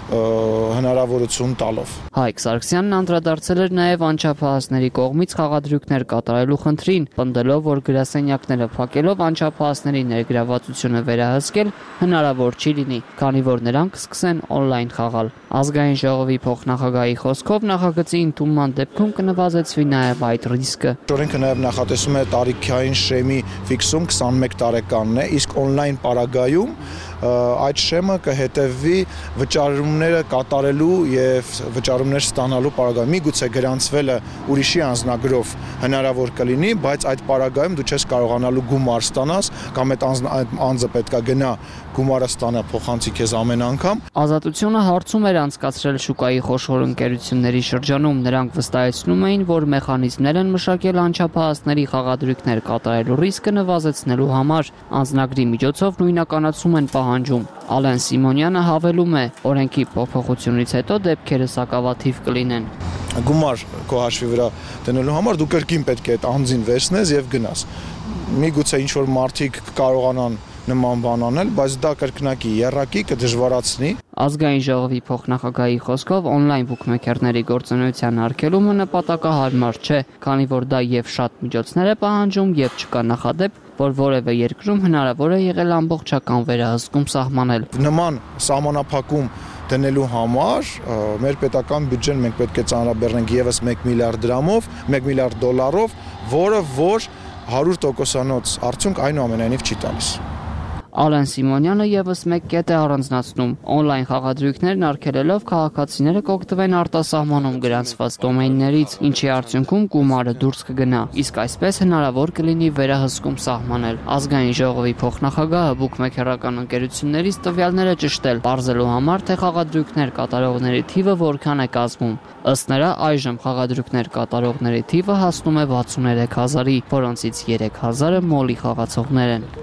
հնարավորություն տալով։ Հայկ Սարգսյանն անդրադարձել էր նաև անչափահասների կողմից խաղադրույքներ կատարելու խնդրին, պնդելով, որ գրասենյակները փակելով անչափահասների ներգրավվածությունը վերահսկել հնարավոր չի լինի, քանի որ նրանք սկսեն օնլայն խաղալ։ Ազգային ժողովի փոխնախագահի խոսքով նախագծի ընդունման դեպքում կնվազեցվի նաև այդ ռիսկը։ Օրենքը նաև նախատեսում է տարիքային շեմի ֆիքսում քսանմեկ տարեկանն է, իսկ օնլայն պարագայում այդ շեմը կհետևվի վճարումները կատարելու եւ վճարումներ ստանալու պարագայում։ Միգուցե գրանցվելը ուրիշի անձնագրով հնարավոր կլինի, բայց այդ պարագայում դու չես կարողանալու գումար ստանաս կամ այդ անձը պետքա գնա գումարը ստանա փոխանցի քեզ ամեն անգամ։ Ազատությունը հարցում էր անցկացրել շուկայի խոշոր ընկերությունների շրջանում, նրանք վստահեցնում էին, որ մեխանիզմներ են մշակել անչափահասների խաղադրույքներ կատարելու ռիսկը նվազեցնելու համար, անձնագրի միջոցով նույնականացում են պահանջում։ Ալեն Սիմոնյանը հավելում է, օրենքի փոփոխությունից հետո դեպքերը սակավաթիվ կլինեն։ Գումար քո հաշվի վրա դնելու համար դու կրկին պետք է այդ անձին վերցնես եւ գնաս։ Միգուցե ինչ որ մարդիկ կարողանան նման բան անել, բայց դա կրկնակի եռակի կդժվարացնի։ Ազգային ժողովի փոխնախագահի խոսքով օնլայն բուկմեքերների գործունեության արգելումը նպատակահարմար չէ, քանի որ դա եւ շատ միջոցներ է պահանջում եւ չկա նախադեպ, որ որևէ երկրում հնարավոր է եղել ամբողջական վերահսկում սահմանել։ Նման սահմանափակում դնելու համար մեր պետական բյուջեն մենք պետք է ծանրաբեռնենք եւս մեկ միլիարդ դրամով, մեկ միլիարդ դոլարով, որը որ հարյուր տոկոսանոց արդյունք այնուամենայնիվ չի տալիս։ Ալեն Սիմոնյանը եւս մեկ կետ է առանձնացնում. օնլայն խաղադրույքներն արգելելով քաղաքացիները կօգտվեն արտասահմանում գրանցված դոմեյններից, ինչի արդյունքում գումարը դուրս կգնա, իսկ այսպես հնարավոր կլինի վերահսկում սահմանել։ Ազգային ժողովի փոխնախագահը բուկմեքերական ընկերություններից տվյալները ճշտել, բարձելու համար, թե խաղադրույքներ կատարողների թիվը որքան է կազմում։ Ըստ նրա, այժմ խաղադրույքներ կատարողների թիվը հասնում է վաթսուներեք հազարի, որոնցից երեք հազարը մոլի խաղացողներ են։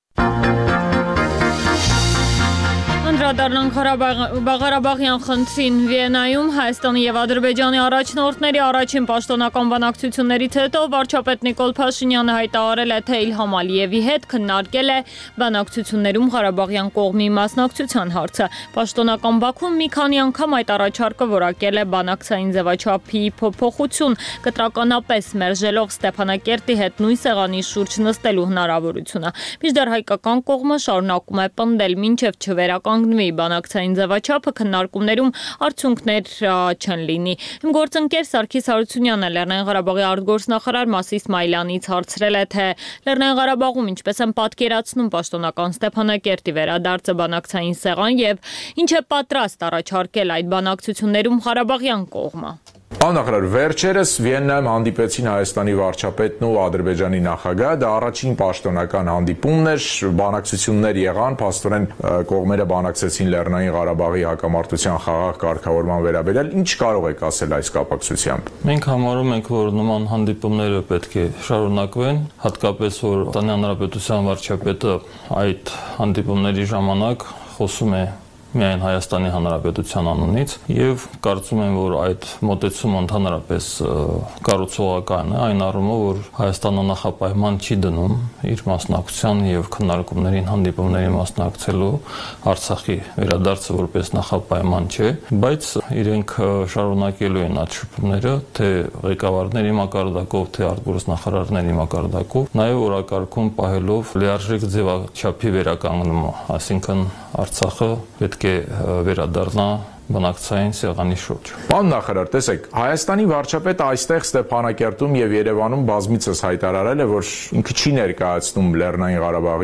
Անդրադառնանք Ղարաբաղյան խնդրին Վիեննայում Հայաստանի եւ Ադրբեջանի առաջնորդների առաջին պաշտոնական բանակցություններից հետո վարչապետ Նիկոլ Փաշինյանը հայտարարել է, թե Իլհամ Ալիևի հետ քննարկել է բանակցություններում Ղարաբաղյան կողմի մասնակցության հարցը։ Պաշտոնական Բաքուն մի քանի անգամ այդ առաջարկը որակել է բանակցային ձևաչափի փոփոխություն, կտրականապես մերժելով Ստեփանակերտի հետ նույն սեղանի շուրջ նստելու հնարավորությունը։ Մինչդեռ հայկական կողմը շարունակում է պնդել, մինչև չվերականգնվի բանակցային ձևաչափը, քննարկումներում արդյունքներ չեն լինի։ Իմ գործընկեր Սարգիս Հարությունյանը Լեռնային Ղարաբաղի արտգործնախարար Մասիս Սմայլյանից հարցրել է, թե Լեռնային Ղարաբաղում ինչպես են պատկերացնում պաշտոնական Ստեփանակերտի վերադարձը բանակցային սեղան եւ ինչ է պատրաստ առաջարկել այդ բանակցություններում Ղարաբաղյան կողմը։ Աննախարար, վերջերս Վիեննայում հանդիպեցին Հայաստանի վարչապետն ու Ադրբեջանի նախագահը, դա առաջին պաշտոնական հանդիպումն էր, բանակցություններ եղան, փաստորեն կողմերը բանակցեցին Լեռնային Ղարաբաղի հակամարտության խաղաղ կարգավորման վերաբերյալ, ինչ կարող եք ասել այս կապակցությամբ։ Մենք համարում ենք, որ նման հանդիպումները պետք է շարունակվեն, հատկապես որ Հայաստանի Հանրապետության վարչապետը այդ հանդիպումների ժամանակ խոսում է միայն Հայաստանի Հանրապետության անունից եւ կարծում եմ, որ այդ մոտեցումը ընդհանրապես կառուցողական է, այն առումով, որ Հայաստանը նախապայման չի դնում իր մասնակցության եւ քննարկումներին, հանդիպումների մասնակցելու, Արցախի վերադարձը որպես նախապայման չէ, բայց իրենք շարունակելու են այդ շփումները, թե ղեկավարների մակարդակով, թե արտգործնախարարների մակարդակով, նաեւ օրակարգում պահելով լիարժեք ձևաչափի վերականգնումը, այսինքն Արցախը պետք է վերադառնա բանակցային սեղանի շուրջ։ Պարոն նախարար, տեսեք, Հայաստանի վարչապետը այստեղ Ստեփանակերտում եւ Երևանում բազմիցս հայտարարել է, որ ինքը չի ներկայացնում Լեռնային Ղարաբաղի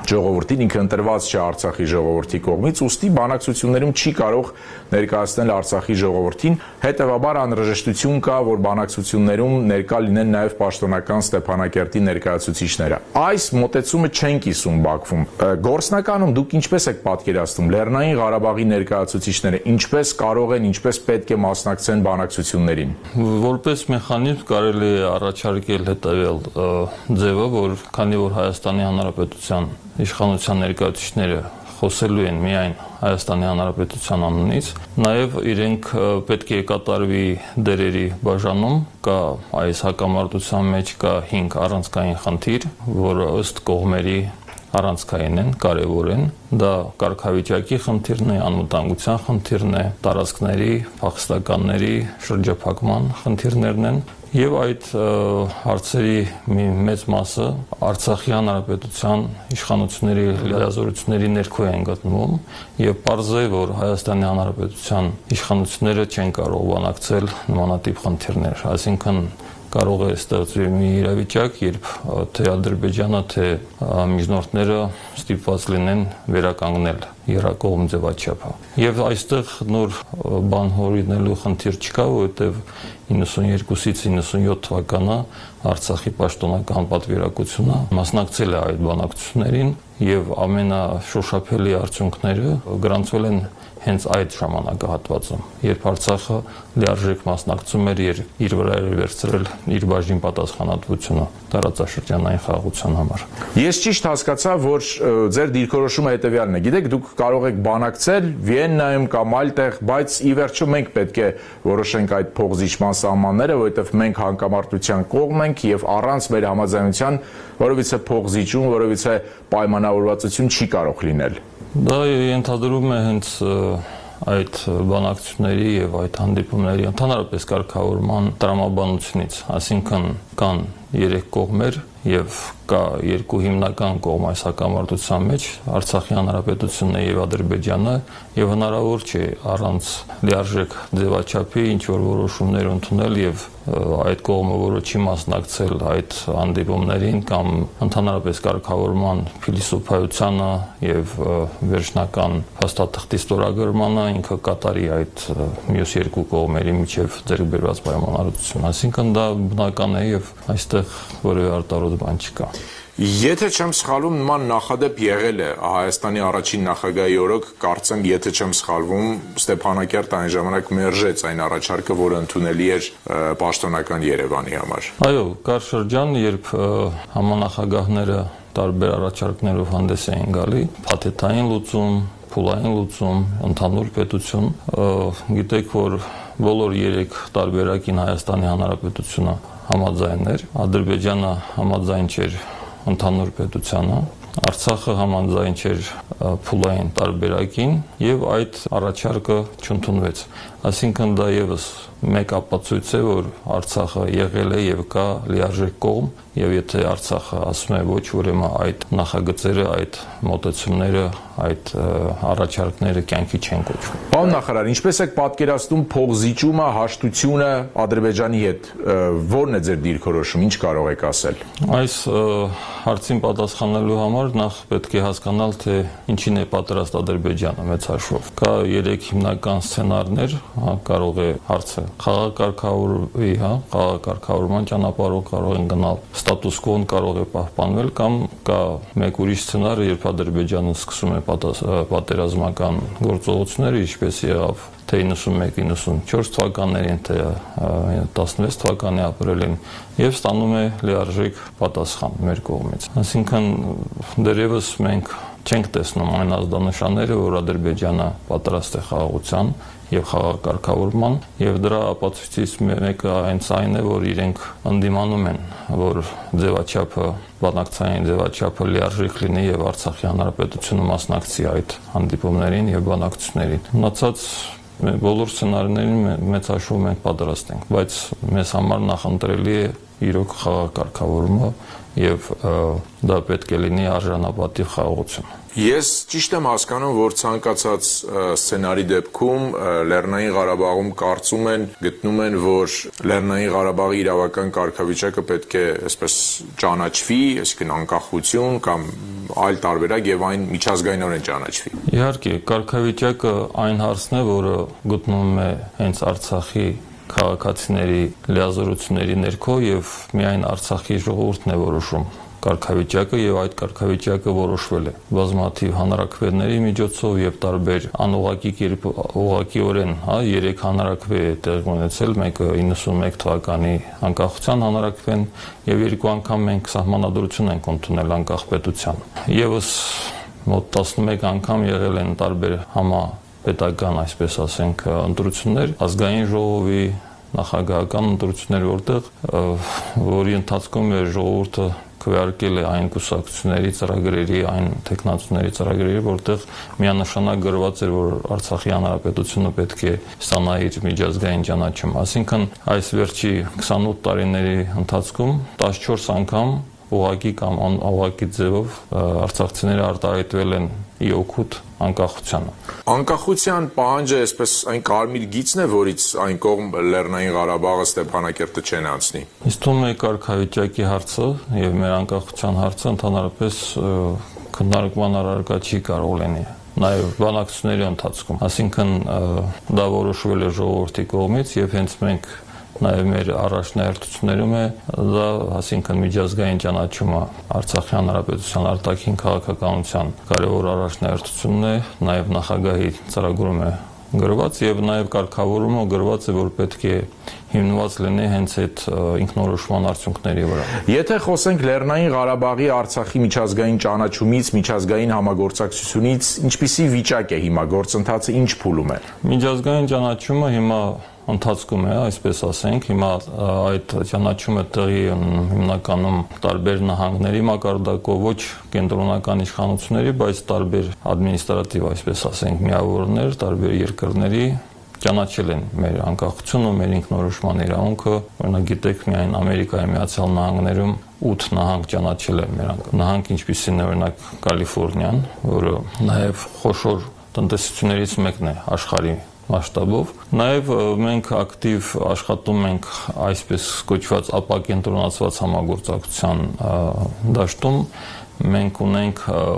ժողովրդին, ինքը ընտրված չէ Արցախի ժողովրդի կողմից, ուստի բանակցություններում չի կարող ներկայացնել Արցախի ժողովրդին, հետևաբար անհրաժեշտություն կա, որ բանակցություններում ներկա լինեն նաև պաշտոնական Ստեփանակերտի ներկայացուցիչները։ Այս մոտեցումը չեն կիսում Բաքվում։ Գործնականում դուք ինչպես եք պատկերացնում Լեռնային Ղարաբաղի ներկայացուցիչները, ինչպես կարող են, ինչպես պետք է մասնակցեն բանակցություններին։ Որպես մեխանիզմ կարելի է առաջարկել հետևյալ ձևը, որ քանի որ Հայաստանի Հանրապետության իշխանության ներկայացուցիչները խոսելու են միայն Հայաստանի Հանրապետության անունից, նաև իրենք պետք է կատարվի դերերի բաժանում, կա այս հակամարտության մեջ կա հինգ առանցքային խնդիր, որը ըստ կողմերի առանցքային են, կարևոր են, դա կարգավիճակի խնդիրն է, անվտանգության խնդիրն է, տարածքների, փախստականների շրջափակման խնդիրներն են, եւ այդ հարցերի մի մեծ մասը Արցախի Հանրապետության իշխանությունների լիազորությունների ներքո են գտնվում եւ պարզ է, որ Հայաստանի Հանրապետության իշխանությունները չեն կարող բանակցել նմանատիպ խնդիրներ, այսինքն կարող է ստեղծվել մի իրավիճակ, երբ թե Ադրբեջանը, թե միջնորդները ստիպված լինեն վերականգնել եռակողմ ձևաչափը։ Եվ այստեղ նոր բան հորինելու խնդիր չկա, որովհետև իննսունյոթից իննսունյոթ թվականը Արցախի պաշտոնական պատվիրակությունը մասնակցել է այդ բանակցություններին եւ ամենաշոշափելի արդյունքները գրանցվել են հենց այդ ժամանակահատվածում, երբ Արցախը լիարժեք մասնակցում էր եւ իր վրա էր վերցրել իր բաժին պատասխանատվությունը տարածաշրջանային խաղաղության համար։ Ես ճիշտ հասկացա, որ ձեր դիրքորոշումը հետեւյալն է։ Գիտեք, դուք կարող եք բանակցել Վիեննայում կամ այլտեղ, բայց ի վերջո մենք պետք է որոշենք այդ փողզիջման սահմանները, որովհետեւ մենք հակամարտության կողմ ենք եւ առանց մեր համաձայնության որովհետեւ փողզիջում, որովհետեւ պայմանավորվածություն չի կարող լինել։ Դա ենթադրում է հենց այդ բանակցությունների եւ այդ հանդիպումների ընդհանրապես կարգավորման տրամաբանությունից, այսինքն կան երեք կողմեր եւ կա երկու հիմնական կողմ այս հակամարտության մեջ, Արցախի Հանրապետությունն եւ Ադրբեջանը, եւ հնարավոր չէ առանց լիարժեք ձևաչափի ինչ որ որոշումներ ընդունել եւ այդ կողմը, որը չի մասնակցել այդ հանդիպումներին կամ ընդհանրապես կարգավորման փիլիսոփայությանը եւ վերջնական հաստատախտի ստորագրմանը, ինքը կատարի այդ մյուս երկու կողմերի միջև ձեռք բերված պայմանավորվածություն, այսինքն դա բնական է եւ այստեղ որևէ արտարոց բան չկա։ Եթե չեմ սխալվում, նման նախադեպ եղել է Հայաստանի առաջին նախագահի օրոք, կարծեմ, եթե չեմ սխալվում, Ստեփանակերտը այն ժամանակ մերժեց այն առաջարկը, որը ընդունելի էր պաշտոնական Երևանի համար։ Այո, կար շրջան, երբ համանախագահները տարբեր առաջարկներով հանդես էին գալի, փաթեթային լուծում, փուլային լուծում, ընդհանուր պետություն, գիտեք, որ բոլոր երեք տարբերակին Հայաստանի Հանրապետությունը համաձայն էր, Ադրբեջանը համաձայն չէր ընդհանուր պետությանը, Արցախը համաձայն չէր փուլային տարբերակին եւ այդ առաջարկը չընդունվեց։ Այսինքն դա եւս մեկ ապացույց է, որ Արցախը եղել է եւ կա լիարժեք կողմ եւ եթե Արցախը ասում է ոչ, ուրեմն այդ նախագծերը, այդ մոտեցումները, այդ առաջարկները կյանքի չեն կոչվում։ Պարոն նախարար, ինչպես եք պատկերացնում փողզիջումը, հաշտությունը Ադրբեջանի հետ, ո՞րն է ձեր դիրքորոշումը, ինչ կարող եք ասել։ Այս հարցին պատասխանելու համար նախ պետք է հասկանալ, թե ինչին է պատրաստ Ադրբեջանը մեծ հաշվով։ Կա երեք հիմնական սցենարներ, հա, կարող է հարցը խաղակարգավորվի, հա, խաղակարգավորման ճանապարհով կարող են գնալ, ստատուս կոն կարող է պահպանվել կամ կա մեկ ուրիշ սցենար, երբ Ադրբեջանը սկսում է պատերազմական գործողությունները, ինչպես եղավ թե իննսունմեկ իննսունչորս թվականներին, թե տասնվեց թվականի ապրիլին եւ ստանում է լիարժեք պատասխան մեր կողմից։ Այսինքն դեռևս մենք չենք տեսնում այն ազդանշանները, որ Ադրբեջանը պատրաստ է խաղաղության եւ խաղակարգավորման եւ դրա ապացույցից մեկը այնց այն է, որ իրենք ընդդիմանում են, որ ձևաչափը բանակցային ձևաչափը լիարժեք լինի եւ Արցախի Հանրապետությունը մասնակցի այդ հանդիպումներին եւ բանակցություններին։ Մնացած բոլոր սցենարներին մեծ հաշվով մենք պատրաստ ենք, բայց մեզ համար նախընտրելի է իրոք խաղակարգավորումը եւ դա պետք է լինի արժանապատիվ խաղաղություն։ Ես ճիշտ եմ հասկանում, որ ցանկացած սցենարի դեպքում Լեռնային Ղարաբաղում կարծում են, գտնում են, որ Լեռնային Ղարաբաղի իրավական կարգավիճակը պետք է այսպես ճանաչվի, այսինքն անկախություն կամ այլ տարբերակ եւ այն միջազգայինորեն ճանաչվի։ Իհարկե, կարգավիճակը այն հարցն է, որը գտնվում է հենց Արցախի քաղաքացիների լիազորությունների ներքո եւ միայն Արցախի ժողովուրդն է որոշում կարգավիճակը եւ այդ կարգավիճակը որոշվել է բազմաթիվ հանրակրվեների միջոցով եւ տարբեր անուղղակի կերպ ուղղակիորեն, հա, երեք հանրակրվե է տեղի ունեցել, մեկը իննսունմեկ թվականի անկախության հանրակրվեն եւ երկու անգամ մենք սահմանադրություն ենք ընդունել անկախ պետության։ Եվս մոտ տասնմեկ անգամ եղել են տարբեր համապետական, այսպես ասենք, ընտրություններ, ազգային ժողովի նախագահական ընտրություններ, որտեղ որի ընթացքում է ժողովուրդը քվեարկել է այն կուսակցությունների ծրագրերի, այն տեխնացուների ծրագրերի, որտեղ միանշանակ գրված էր, որ Արցախի հանրապետությունը պետք է ստանա իր միջազգային ճանաչում։ Այսինքն այս վերջի քսանութ տարիների ընթացքում տասնչորս անգամ ուղղակի կամ անուղղակի ձևով արցախցիները արտահայտվել են ի օգուտ անկախությանը։ Անկախության պահանջը այսպես այն կարմիր գիծն է, որից այն կողմ Լեռնային Ղարաբաղը, Ստեփանակերտը չեն անցնի։ Ինձ թվում է կարգավիճակի հարցը եւ մեր անկախության հարցը ընդհանրապես քննարկման առարկա չի կարող լինի։ Նաեւ բանակցությունների ընթացքում, այսինքն դա որոշվել է ժողովրդի կողմից եւ հենց մենք Նաև մեր առաջնահերթություններում է դա, այսինքն միջազգային ճանաչումը Արցախի հանրապետության արտաքին քաղաքականության կարևոր առաջնահերթությունն է, նաև նախագահի ծրագրում է գրված եւ նաև կարգավորումը գրված է, որ պետք է հիմնված լինի հենց այդ ինքնորոշման արդյունքների վրա։ Եթե խոսենք Լեռնային Ղարաբաղի Արցախի միջազգային ճանաչումից, միջազգային համագործակցությունից, ինչպիսի վիճակ է հիմա, գործընթացը ինչ փուլում է։ Միջազգային ճանաչումը հիմա ընթացքում է, այսպես ասենք, հիմա այդ ճանաչումը տեղի հիմնականում տարբեր նահանգների մակարդակով, ոչ կենտրոնական իշխանությունների, բայց տարբեր ադմինիստրատիվ, այսպես ասենք, միավորներ, տարբեր երկրների ճանաչել են մեր անկախությունը, մեր ինքնորոշման իրավունքը, օրինակ գիտեք, միայն Ամերիկայի Միացյալ Նահանգներում ութ նահանգ ճանաչել է մեր նահանգ, ինչպիսին է օրինակ Կալիֆոռնիան, որը նաև խոշոր տնտեսություններից մեկն է աշխարհի մասշտաբով։ Նաև մենք ակտիվ աշխատում ենք այսպես կոչված ապակենտրոնացված համագործակցության դաշտում։ Մենք ունենք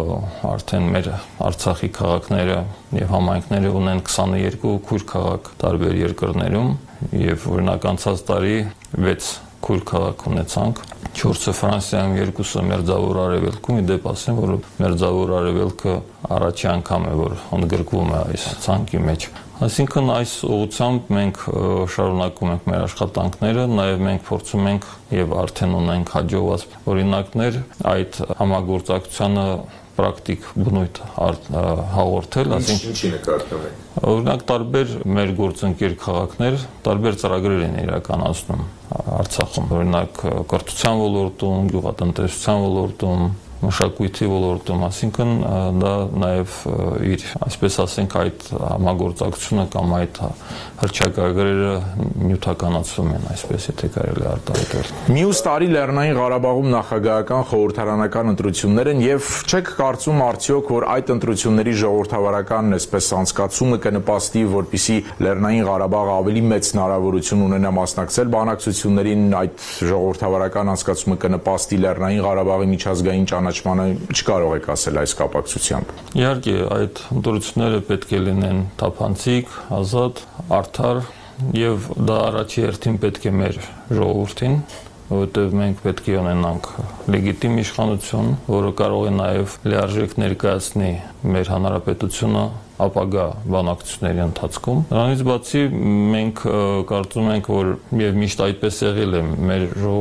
արդեն մեր Արցախի քաղաքները եւ համայնքները ունեն քսաներկու քույր քաղաք տարբեր երկրներում եւ օրինակ անցած տարի վեց քույր քաղաք ունեցանք, չորսը Ֆրանսիայում, երկուսը Մերձավոր Արևելքում, իդեպ ասեմ, որ Մերձավոր Արևելքը առաջի անգամ է, որ ընդգրկվում է այս ցանկի մեջ։ Այսինքն այս ուղղությամբ մենք շարունակում ենք մեր աշխատանքները, նաև մենք փորձում ենք եւ արդեն ունենք հաջողված օրինակներ այդ համագործակցությանը պրակտիկ բնույթ հաղորդել, այսինքն ինչի նկատում եք։ Օրինակ տարբեր մեր գործընկեր քաղաքներ տարբեր ծրագրեր են իրականացնում Արցախում, օրինակ կրթության ոլորտում, գյուղատնտեսության ոլորտում, մշակույթի ոլորտում, այսինքն դա նաև իր, այսպես ասենք, այդ համագործակցությունը կամ այդ հռչակագրերը նյութականացվում են, այսպես եթե կարելի արտահայտել։ Մյուս տարի Լեռնային Ղարաբաղում նախագահական խորհրդարանական ընտրություններ են եւ չեք կարծում արդյոք, որ այդ ընտրությունների ժողովրդավարական այսպես անցկացումը կնպաստի, որպիսի Լեռնային Ղարաբաղը ավելի մեծ հնարավորություն ունենա մասնակցել բանակցություններին, այդ ժողովրդավարական անցկացումը կնպաստի Լեռնային Ղարաբաղի միջազգային ճանաչմանը, չկարող եք ասել այս կապակցությամբ։ Իհարկե, այդ ընտրությունները պետք է լինեն թափանցիկ, ազատ, արդար եւ դա առաջի հերթին պետք է մեր ժողովրդին, որովհետեւ մենք պետք է ունենանք լեգիտիմ իշխանություն, որը կարող է նաեւ լիարժեք ներկայացնի մեր հանրապետությունը ապագա բանակցությունների ընթացքում։ Դրանից բացի մենք կարծում ենք, որ եւ միշտ այդպես եղել է, մեր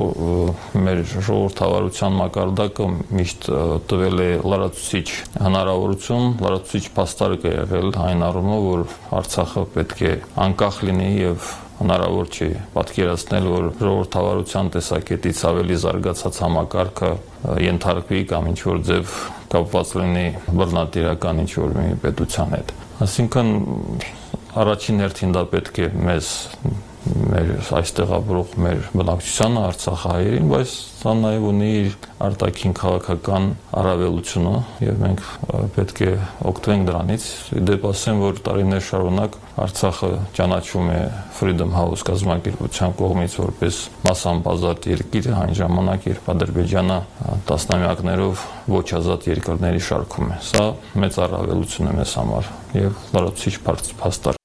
մեր ժողովրդավարության մակարդակը միշտ տվել է լրացուցիչ հնարավորություն, լրացուցիչ փաստարկ է եղել այն առումով, որ Արցախը պետք է անկախ լինի եւ հնարավոր չի պատկերացնել, որ ժողովրդավարության տեսակետից ավելի զարգացած համակարգը ենթարկվի կամ ինչ-որ ձև կապված լինի բռնատիրական ինչ-որ մի պետության հետ։ Այսինքն առաջին հերթին դա պետք է մեզ մեր այստեղ ապրող մեր բնակչությանը, արցախահայերին, բայց սա նաև ունի իր արտաքին քաղաքական առավելությունը եւ մենք պետք է օգտվենք դրանից։ Դեպ ասեմ, որ տարիներ շարունակ Արցախը ճանաչում է Freedom House կազմակերպության կողմից որպես մասամբ ազատ երկիր, այն ժամանակ, երբ Ադրբեջանը տասնամյակներով ոչ ազատ երկրների շարքում է։ Սա մեծ առավելություն է մեզ համար եւ լրացուցիչ փաստարկ։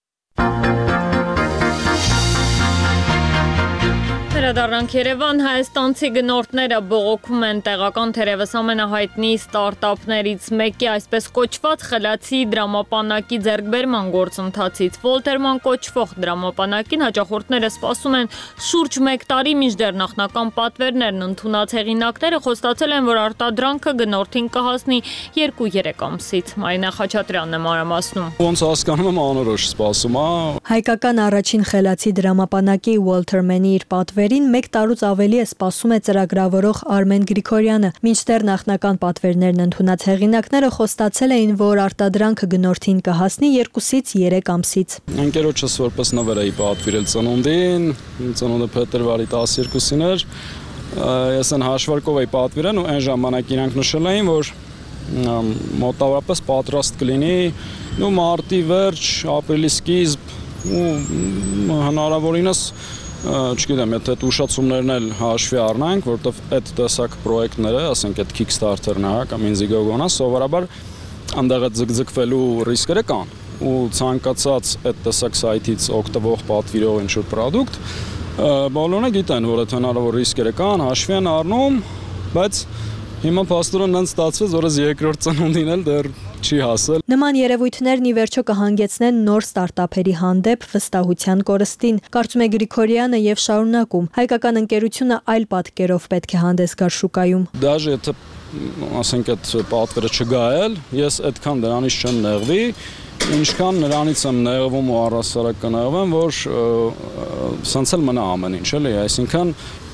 Վերադառնանք Երևան, հայաստանցի գնորդները բողոքում են տեղական թերևս ամենահայտնի ստարտափներից մեկի այսպես կոչված խելացի դրամապանակի ձեռքբերման գործընթացից։ Վոլտերման կոչվող դրամապանակին հաճախորդները սպասում են շուրջ մեկ տարի, մինչդեռ նախնական պատվերներն ընդունած հեղինակները խոստացել են, որ արտադրանքը գնորդին կհասնի երկու-երեք ամսից։ Մարինա Խաչատրյանն է մանրամասնում։ Ոնց հասկանում եմ, անորոշ սպասում, հա։ Հայկական առաջին խելացի դրամապանակի Վոլտերմանի իր պատվերին մեկ տարուց ավելի է սպասում է ծրագրավորող Արմեն Գրիգորյանը, մինչդեռ նախնական պատվերներն ընդունած հեղինակները խոստացել էին, որ արտադրանքը գնորդին կհասնի երկուսից երեք ամսից։ Ընկերոջս որպես նվեր էի պատվիրել ծնունդին, ծնունդը փետրվարի տասներկուսին էր, ես այն հաշվարկով էի պատվիրել ու այն ժամանակ իրանք նշել էին, որ մոտավորապես պատրաստ կլինի ու մարտի վերջ, ապրիլի սկիզբ ու հնարավորինս չգիտեմ, եթե այդ ուշացումներն էլ հաշվի առնենք, որտեվ այդ տեսակ պրոյեկտները, ասենք այդ Kickstarter-ն է, կամ Indiegogo-ն է, սովորաբար այնտեղ այդ ձգձգվելու ռիսկերը կան ու ցանկացած այդ տեսակ սայթից օգտվող պատվիրող ինչ-որ product, բոլորը գիտեն, որ այդ հնարավոր ռիսկերը կան, հաշվի են առնում, բայց հիմա փաստորեն այնց ստացվեց, որ այս երկրորդ ծնունդին էլ դեռ չի հասել։ Նման երևույթներն ի վերջո կհանգեցնեն նոր ստարտափերի հանդեպ վստահության կորստին, կարծում է Գրիգորյանը եւ շարունակում։ Հայկական ընկերությունը այլ պատկերով պետք է հանդես գար շուկայում։ Դաժե եթե ասենք այդ պատվերը չգա էլ, ես այդքան դրանից չեմ նեղվի, ինչքան նրանից եմ նեղվում ու առհասարակ կնեղվեմ, որ սենց էլ մնա ամեն ինչ, էլի, այսինքն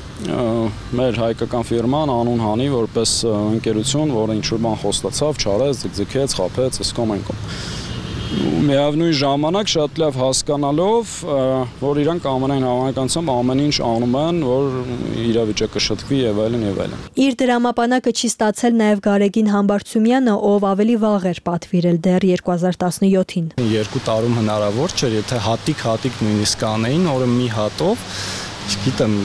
մեր հայկական ֆիրման անուն հանի որպես ընկերություն, որը ինչ-որ բան խոստացավ, չարեց, ձգձգեց, խաբեց, այս կողմ այն կողմ։ Միևնույն ժամանակ շատ լավ հասկանալով, որ իրանք ամենայն հավանականությամբ ամեն ինչ անում են, որ իրավիճակը շտկվի եւ այլն եւ այլն։ Իր դրամապանակը չի ստացել նաեւ Գարեգին Համբարձումյանը, ով ավելի վաղ էր պատվիրել դեռ երկու հազար տասնյոթին։ Երկու տարում հնարավոր չէր, եթե հատիկ-հատիկ նույնիսկ անեին, օրը մի հատով, չգիտեմ,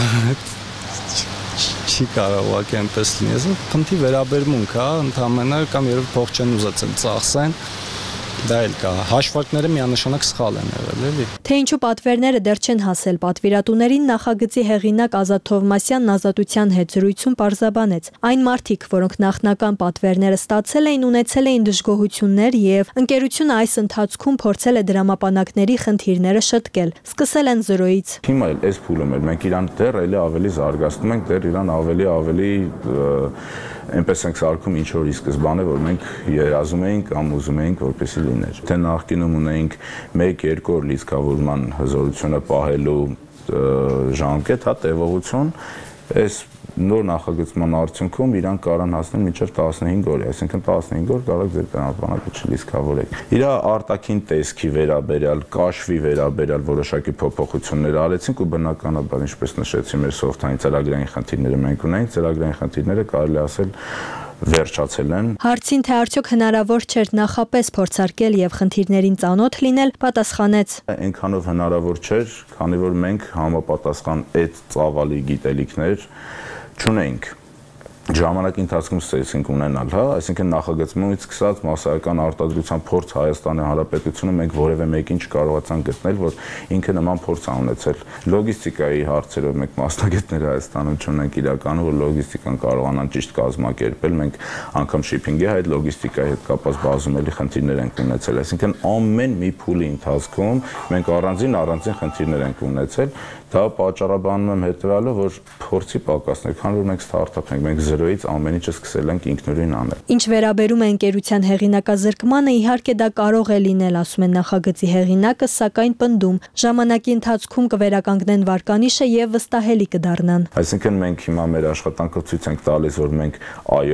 չի կարող ուղղակի այնպես լինի, փնթի վերաբերմունք, հա, ընդհանրապես կամ երբ փող չեն ուզեցել ծախսեն, դա էլ կա, հաշվարկները միանշանակ սխալ են եղել, էլի։ Թե ինչու պատվերները դեռ չեն հասել պատվիրատուներին, նախագծի հեղինակ Ազատ Թովմասյանն Ազատության հետ զրույցում պարզաբանեց։ Այն մարդիկ, որոնք նախնական պատվերները ստացել էին, ունեցել էին դժգոհություններ եւ ընկերությունը այս ընթացքում փորձել է դրամապանակների խնդիրները շտկել։ Սկսել են զրոյից։ Հիմա էլ այս փուլում էլ մենք իրան դեռ էլի ավելի զարգացնում ենք, դեռ իրան ավելի ավելի այնպես ենք սարքում ինչ որ ի սկզբանե, որ մենք երազում էինք կամ ուզում էինք, որպեսզի լիներ։ Թե նախկինում ունեինք մեկ-երկու օր լիցքավորման հզորությունը պահելու ժամկետ, հա, տևողություն, այս նոր նախագծման արդյունքում իրանք կարան հասնել մինչև տասնհինգ օր, այսինքն տասնհինգ օր կարող ձեր դրամապանակը չլիցքավորեք։ Իր արտաքին տեսքի վերաբերյալ, կաշվի վերաբերյալ որոշակի փոփոխություններ արեցինք ու բնականաբար, ինչպես նշեցի, մեր սոֆթային ծրագրային խնդիրները մենք ունենք, ծրագրային խնդիրները կարելի ասել վերջացել են։ Հարցին, թե արդյոք հնարավոր չէր նախապես փորձարկել եւ խնդիրներին ծանոթ լինել, պատասխանեց. Այնքանով հնարավոր չէր, քանի որ մենք համապատասխան այդ ծավալի գիտելիքներ չունենք։ Ժամանակի ընթացքում ստացինք ունենալ, հա, այսինքն նախագծումից սկսած մասսայական արտադրության փորձ Հայաստանի Հանրապետությունը մենք որևէ մեկին չկարողացանք գտնել, որ ինքը նման փորձ ա ունեցել։ Լոգիստիկայի հարցերով մենք մասնագետներ Հայաստանում չունենք իրականում, որ լոգիստիկան կարողանան ճիշտ կազմակերպել, մենք անգամ շիփինգի հետ, լոգիստիկայի հետ կապված բազումելի խնդիրներ ենք ունեցել, այսինքն ամեն մի փուլի ընթացքում մենք առանձին առանձին խնդիրներ ենք ունեցել, դա պատճառաբանում եմ հետեւյալը, որ փորձի պակասներ, քանի որ մենք ստարտափ ենք, մենք զրոյից ամեն ինչը սկսել ենք ինքնուրույն անել։ Ինչ վերաբերում է ընկերության հեղինակազրկմանը, իհարկե դա կարող է լինել, ասում են նախագծի հեղինակը, սակայն պնդում, ժամանակի ընթացքում կվերականգնեն վարկանիշը եւ վստահելի կդառնան։ Այսինքն մենք հիմա մեր աշխատանքով ցույց ենք տալիս, որ մենք այո,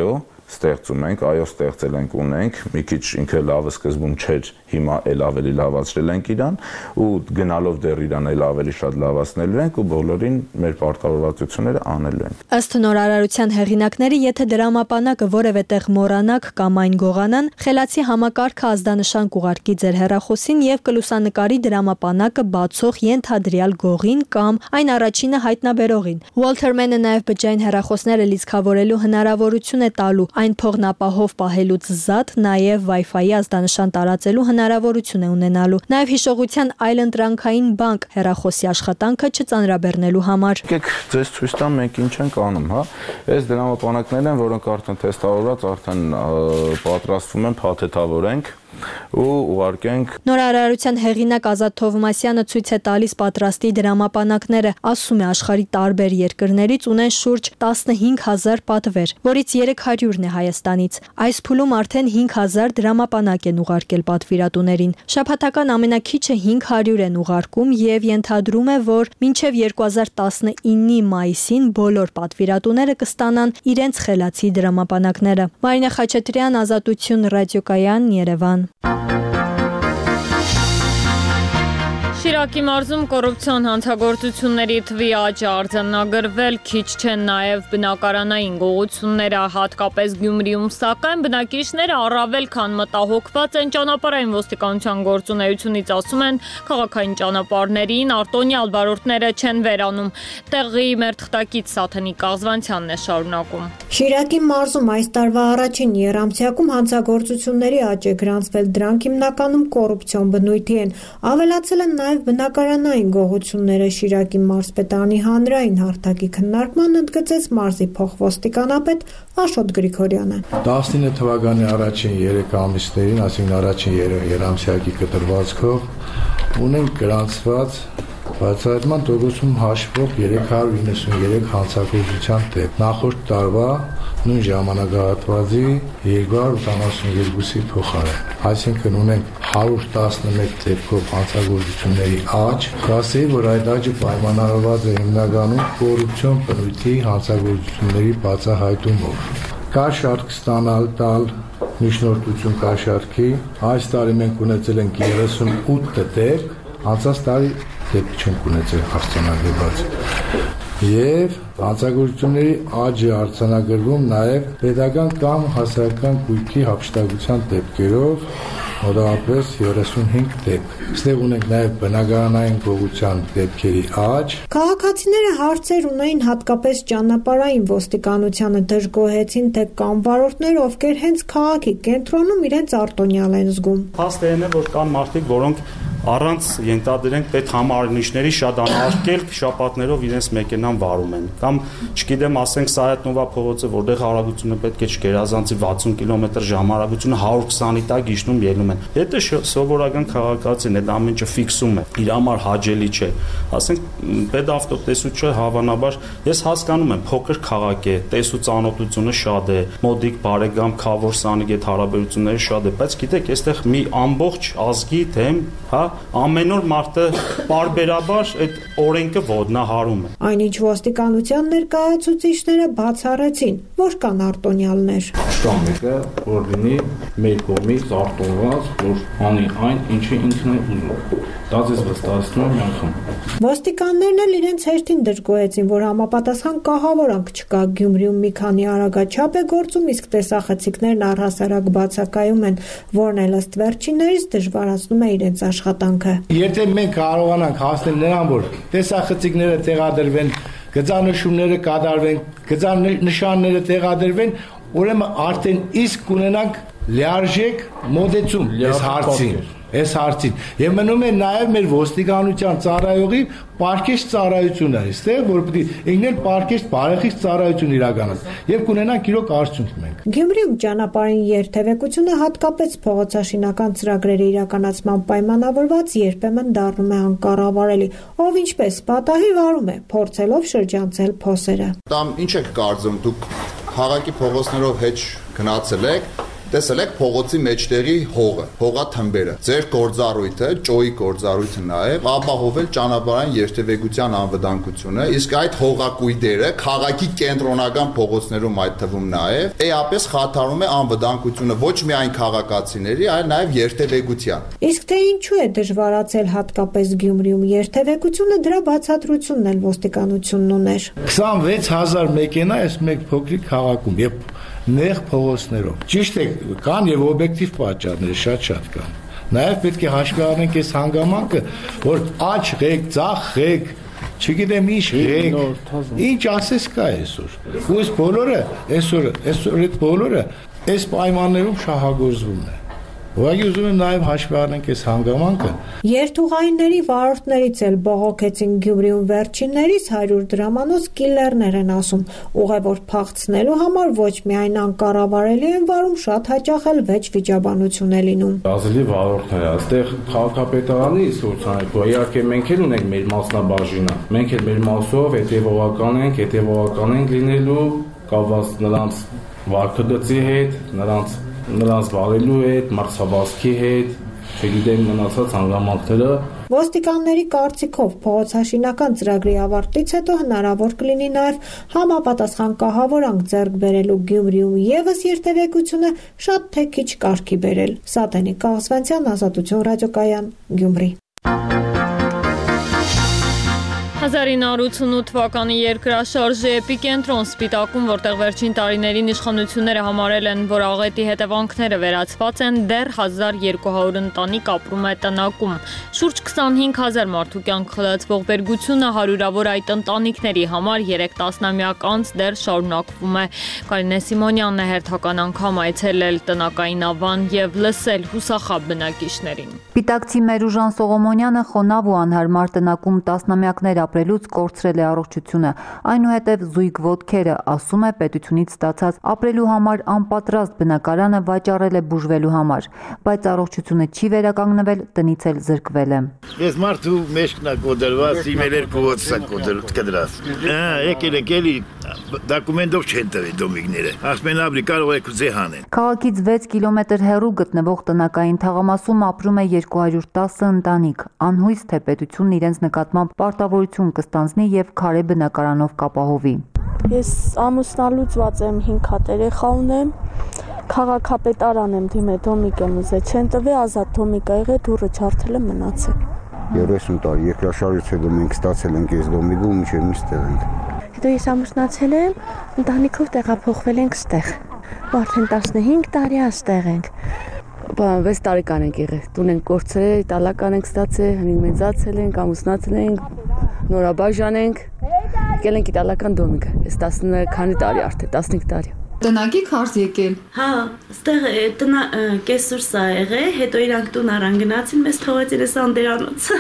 ստեղծում ենք, այո, ստեղծել ենք, ունենք, մի քիչ ինքը լավը սկզբում չէր, հիմա էլ ավելի լավացրել ենք իրան ու գնալով դեռ իրան էլ ավելի շատ լավացնելու ենք ու բոլորին մեր պարտավորվածությունները անելու ենք։ Ըստ նորարարության հեղինակների, եթե դրամապանակը որևէ տեղ մոռանաք կամ այն գողանան, խելացի համակարգը ազդանշան կուղարկի ձեր հեռախոսին եւ կլուսանկարի դրամապանակը բացող ենթադրյալ գողին կամ այն առաջինը հայտնաբերողին։ Walterman-ը նաեւ բջջային հեռախոսները լիցքավորելու հնարավորություն է տալու, այն փողնապահով պահելուց զատ նաեւ Wi-Fi-ի ազդանշան տարածելու հնարավորություն է ունենալու։ Նաեւ հիշողության այլընտրանքային բանկ հեռախոսի աշխատանքը չծանրաբեռնելու համար։ Եկեք ձեզ ցույց տամ մենք ինչ ենք անում, հա։ Այս դրամապանակներն են, որոնք արդեն թեստավորված, արդեն պատրաստվում են, փաթեթավորենք ու ուղարկենք։ Նորարարության հեղինակ Ազատ Թովմասյանը ցույց է տալիս պատրաստի դրամապանակները, ասում է աշխարհի տարբեր երկրներից ունեն շուրջ տասնհինգ հազար պատվեր, որից երեք հարյուրն է Հայաստանից։ Այս փուլում արդեն հինգ հազար դրամապանակ են ուղարկել պատվիրատուներին։ Շաբաթական ամենակիչը հինգ հարյուր են ուղարկում եւ ենթադրում է, որ մինչեւ երկու հազար տասնինի մայիսին բոլոր պատվիրատուները կստանան իրենց խելացի դրամապանակները։ Մարինա Խաչատրյան, Ազատություն, Ռադիոկայան, Երևան։ Շիրակի մարզում կոռուպցիոն հանցագործությունների թվի աճ արձանագրվել, քիչ չեն նաև բնակարանային գողությունները, հատկապես Գյումրիում, սակայն բնակիչները առավել քան մտահոգված են ճանապարհային ոստիկանության գործունեությունից, ասում են, քաղաքային ճանապարհներին արտոնյալ վարորդները չեն վերանում։ Տեղի մեր թղթակից Սաթենիկ Աղզվանցյանն է շարունակում։ Շիրակի մարզում այս տարվա առաջին եռամսյակում հանցագործությունների աճ է գրանցվել, դրանք հիմնականում կոռուպցիոն բնույթի են, ավելացել են նաև բնակարանային գողությունները։ Շիրակի մարզպետարանի հանրային հարթակի քննարկման ընդգծեց մարզի փոխոստիկանապետ Աշոտ Գրիգորյանը։ տասնինը թվականի առաջին երեք ամիսներին, այսինքն առաջին երամսյակի կտրվածքով ունենք գրանցված բացահայտման տոկոսում հաշվող երեք հարյուր իննսուներեք հանցագործության դեպք։ Նախորդ տարվա նույն ժամանակահատվածի երկու հարյուր ութանասունյոթի փոխարեն։ Այսինքն ունենք հարյուր տասնմեկ դեպքով հանցագործությունների աճ, կասեի, որ այդ աճը պայմանավորված է հիմնականում կոռուպցիոն բնույթի հանցագործությունների բացահայտումով։ Կա շարք ստանալ տալ միջնորդություն կա շարքի, այս տարի մենք ունեցել ենք երեսունութ դեպք, անցած տարի դեպք չենք ունեցել արձանագրված։ Եվ հանցագործությունների աճ է արձանագրվում նաև պետական կամ հասարակական կույքի հափշտակության դեպքերով, մոտավորապես երեսունհինգ դեպք։ Այստեղ ունենք նաև բնակարանային գողության դեպքերի աճ։ Քաղաքացիները հարցեր ունեին հատկապես ճանապարհային ոստիկանությանը, դժգոհեցին, թե կան վարորդներ, ովքեր հենց քաղաքի կենտրոնում իրենց արտոնյալ են զգում։ Փաստ է, որ կան մարդիկ, որոնք առանց ենթադրենք պետհամարնիչների շատ անարգել շապատներով իրենց մեքենան վարում են։ Կամ, չգիտեմ, ասենք Սայաթ-Նովա փողոցը, որտեղ հարագությունը պետք է չգերազանցի վաթսուն կիլոմետր ժամ, հարագությունը հարյուր քսանի տակ իջնում ելնում են։ Եթե սովորական քաղաքացին այդ ամեն ինչը ֆիքսում է, իր համար հաճելի չէ։ Ասենք պետավտոտեսուչը հավանաբար ես հասկանում եմ, փոքր քաղաք է, տեսու ծանոթությունը շատ է, մոդիկ բարեկամ, քավոր սանիկ այդ հարաբերությունները շատ է, բայց գիտեք, այստեղ մի ամբողջ ազգի դեմ, հա, ամեն օր մարդը պարբերաբար այդ օրենքը ոտնահարում է։ Այնինչ ոստիկանության ներկայացուցիչները բացառեցին, որ կան արտոնյալներ։ Կա մեկը, որ լինի մեր կողմից արտոնված, որ անի այն, ինչը ինքն է ուզում։ Դա ձեզ վստահեցնում եմ անգամ։ Ոստիկաններն էլ իրենց հերթին դժգոհեցին, որ համապատասխան կահավորանք չկա։ Գյումրիում մի քանի արագաչափ է գործում, իսկ տեսախցիկներն առհասարակ բացակայում են, որն էլ ըստ վերջիններից դժվարացնում է իրենց աշխատանքը։ Եթե մենք կարողանանք հասնել նրան, որ տեսախցիկները տեղադրվեն, գծանշումները կատարվեն, գծանշանները տեղադրվեն, ուրեմն արդեն իսկ կունենանք լիարժեք մոտեցում այս հարցին։ Այս հարցին եւ մնում է նաեւ մեր ոստիկանության ծառայողի պարկեշտ ծառայությունը, այստեղ որ պետք է ինքնել պարկեշտ բարեխիղճ ծառայություն իրականացնել եւ կունենանք իրոք արդյունք մենք։ Գյումրիում ճանապարհային երթևեկությունը հատկապես փողոցաշինական ծրագրերի իրականացման պայմանավորված երբեմն դառնում է անկառավարելի, ով ինչպես պատահի վարում է, փորձելով շրջանցել փոսերը։ Տամ ինչ եք կարծում, դուք քաղաքի փողոցներով հեչ գնացել եք Տեսել եք փողոցի մեջտեղի հողը, հողաթմբերը։ Ձեր գործառույթը, ճոյի գործառույթը նաև ապահովել ճանապարհային երթևեկության անվտանգությունը, իսկ այդ հողակույտերը քաղաքի կենտրոնական փողոցներում այդ թվում նաև էապես խաթարում է անվտանգությունը ոչ միայն քաղաքացիների, այլ նաև երթևեկության։ Իսկ թե ինչու է դժվարացել հատկապես Գյումրիում երթևեկությունը, դրա բացատրությունն էլ ոստիկանությունն ուներ։ քսանվեց հազար մեքենա այս մեկ փոքրիկ քաղաքում եւ նեղ փողոցներով։ Ճիշտ է, կան եւ օբյեկտիվ պատճառներ շատ-շատ կան։ Նաեւ պետք է հաշվի առնենք այս հանգամանքը, որ աճ ղեկ, ծախ ղեկ, չգիտեմ ինչ ղեկ, ինչ ասես կա այսօր։ Ու այս բոլորը, այսօր, այսօր այդ բոլորը այս պայմաններում շահագործվում է։ Ուղղակի ուզում եմ նաև հաշվի առնենք այս հանգամանքը։ Երթուղայինների վարորդներից էլ բողոքեցին Գյումրիում վերջիններիս հարյուր դրամանոց կիլերներ են ասում, ուղևոր փախցնելու համար ոչ միայն անկառավարելի են վարում, շատ հաճախ էլ վեճ վիճաբանություն է լինում։ Ազելի վարորդներ, այստեղ քաղաքապետարանի սոցիալական, իհարկե մենք էլ ունենք մեր մասնաբաժինը, մենք էլ մեր մասով հետևողական ենք, հետևողական ենք լինելու կապված նրանց վարքագծի հետ, նրանց նրանց վարելու հետ, մրցավազքի հետ, չգիտեմ մնացած հանգամանքները։ Ոստիկանների կարծիքով փողոցաշինական ծրագրի ավարտից հետո հնարավոր կլինի նաև համապատասխան կահավորանք ձեռք բերելու Գյումրիում եւս երթևեկությունը շատ թե քիչ կարգի բերել։ Սատենիկ Կաղզվանցյան, Ազատություն ռադիոկայան, Գյումրի։ հազար ինը հարյուր ութսունութ թվականի երկրաշարժի էպիկենտրոն Սպիտակում, որտեղ վերջին տարիներին իշխանությունները համարել են, որ աղետի հետևանքները վերացված են, դեռ հազար երկու հարյուր ընտանիք ապրում է տնակում։ Շուրջ քսանհինգ հազար մարդու կյանք խլացվող բերգությունը հարյուրավոր այդ ընտանիքների համար երեք տասնամյակ անց դեռ շարունակվում է։ Կարինե Սիմոնյանն է հերթական անգամ այցելել տնակային ավան եւ լսել հուսախաբ բնակիչներին։ Սպիտակցի Մերուժան Սողոմոնյանը խոնավ ու անհարմար տնակում տասնամյակներ ապրելուց կորցրել է առողջությունը, այնուհետև զույգ ոտքերը, ասում է պետությունից ստացած ապրելու համար անպատրաստ բնակարանը վաճառել է բուժվելու համար, բայց առողջությունը չի վերականգնվել, տնից էլ զրկվել է։ Ես մարդու մեջքն է կոտրված, իմ երկու ոտսա կոտրած։ Եկել եք էլի դոկումենտով չեն տվել դոմիկները։ Ասում են ապրի կարող եք ուզե հանեն։ Քաղաքից վեց կիլոմետր հեռու գտնվող տնակային թաղամասում ապրում է երկու հարյուր տասը ընտանիք։ Անհույս թե պետությունն իրենց նկատմամբ պարտավորություն կստանձնի եւ քարե բնակարանով կապահովի։ Ես ամուսնալուծված եմ, հինգ հատ երեխա ունեմ, քաղաքապետարան եմ դիմել, դոմիկ եմ ուզել, չեն տվել, ազատ դոմիկ ա եղել, դուռը ջարդել եմ, մնացել։ երեսուն տարի երկրաշարժից հետո մենք ստացել ենք այս դոմիկը ու մինչև միշտ տեղ ենք։ Հետո ես ամուսնացել եմ, ընտանիքով տեղափոխվել ենք ստեղ։ Արդեն տասնհինգ տարի աստեղ ենք։ վեց տարեկան ենք եղել, տուն ենք կորցրել, իտալական ենք ստացել, հիմա մեծացել ենք, ամուսնացել ենք, նորաբաժան ենք, եկել ենք իտալական դոմիկ, ես տասն քանի տարի արդեն, տասնհինգ տարի։ Տնակի քարզ եկել։ Հա, ստեղ տնա կեսուր սա եղել, հետո իրանք տուն առան գնացին, մեզ թողեցին այս անդերանոցը։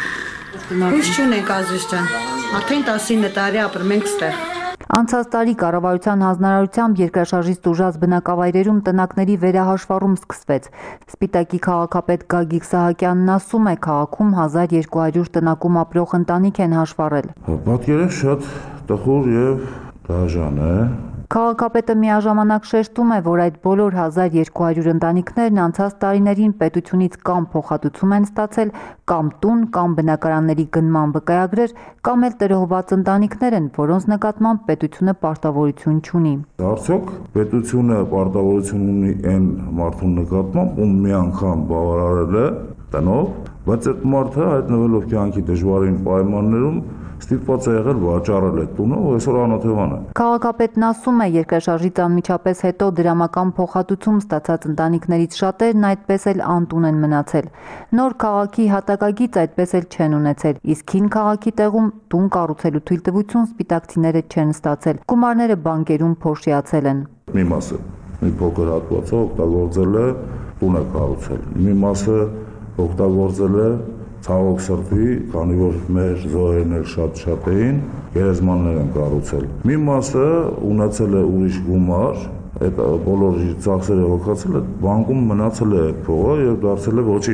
Հույս չունենք Ազիզ ջան, արդեն տասինը տարի ապրում ենք ստեղ։ Անցած տարի կառավարության հանձնարարությամբ երկրաշարժից տուժած բնակավայրերում տնակների վերահաշվառում սկսվեց։ Սպիտակի քաղաքապետ Գագիկ Սահակյանն ասում է, քաղաքում հազար երկու հարյուր տնակում ապրող ընտանիք են հաշվառել։ Պատկերը շատ տխուր եւ դաժան է։ Քաղաքապետը միաժամանակ շեշտում է, որ այդ բոլոր հազար երկու հարյուր ընտանիքներն անցած տարիներին պետությունից կամ փոխհատուցում են ստացել, կամ տուն, կամ բնակարանների գնման վկայագրեր, կամ էլ տրոհված ընտանիքներ են, որոնց նկատմամբ պետությունը պարտավորություն չունի։ Արդյոք պետությունը պարտավորություն ունի այն մարդու նկատմամբ, ում մի անգամ բավարարել է տնով, բայց այդ մարդը հայտնվելով կյանքի դժվարին պայմաններում ստիպված է եղել վաճառել այդ տունը, ու այսօր անօթևան է։ Քաղաքապետն ասում է, երկրաշարժից անմիջապես հետո դրամական փոխհատուցում ստացած ընտանիքներից շատերն այդպես էլ անտուն են մնացել։ Նոր քաղաքի հատակագիծ այդպես էլ չեն ունեցել, իսկ հին քաղաքի տեղում տուն կառուցելու թույլտվություն սպիտակցիները չեն ստացել։ Գումարները բանկերում փոշիացել են։ Մի մասը մի փոքր հատվածով օգտագործել է տուն է կառուցել։ Մի մասը օգտագործել է ցավոք սրտի, քանի որ մեր զոհերն էլ շատ-շատ էին, գերեզմաններ են կառուցել։ Մի մասը ունեցել է ուրիշ գումար, այդ բոլոր ծախսերը հոգացել է, բանկում մնացել է այդ փողը եւ դարձել է ոչինչ։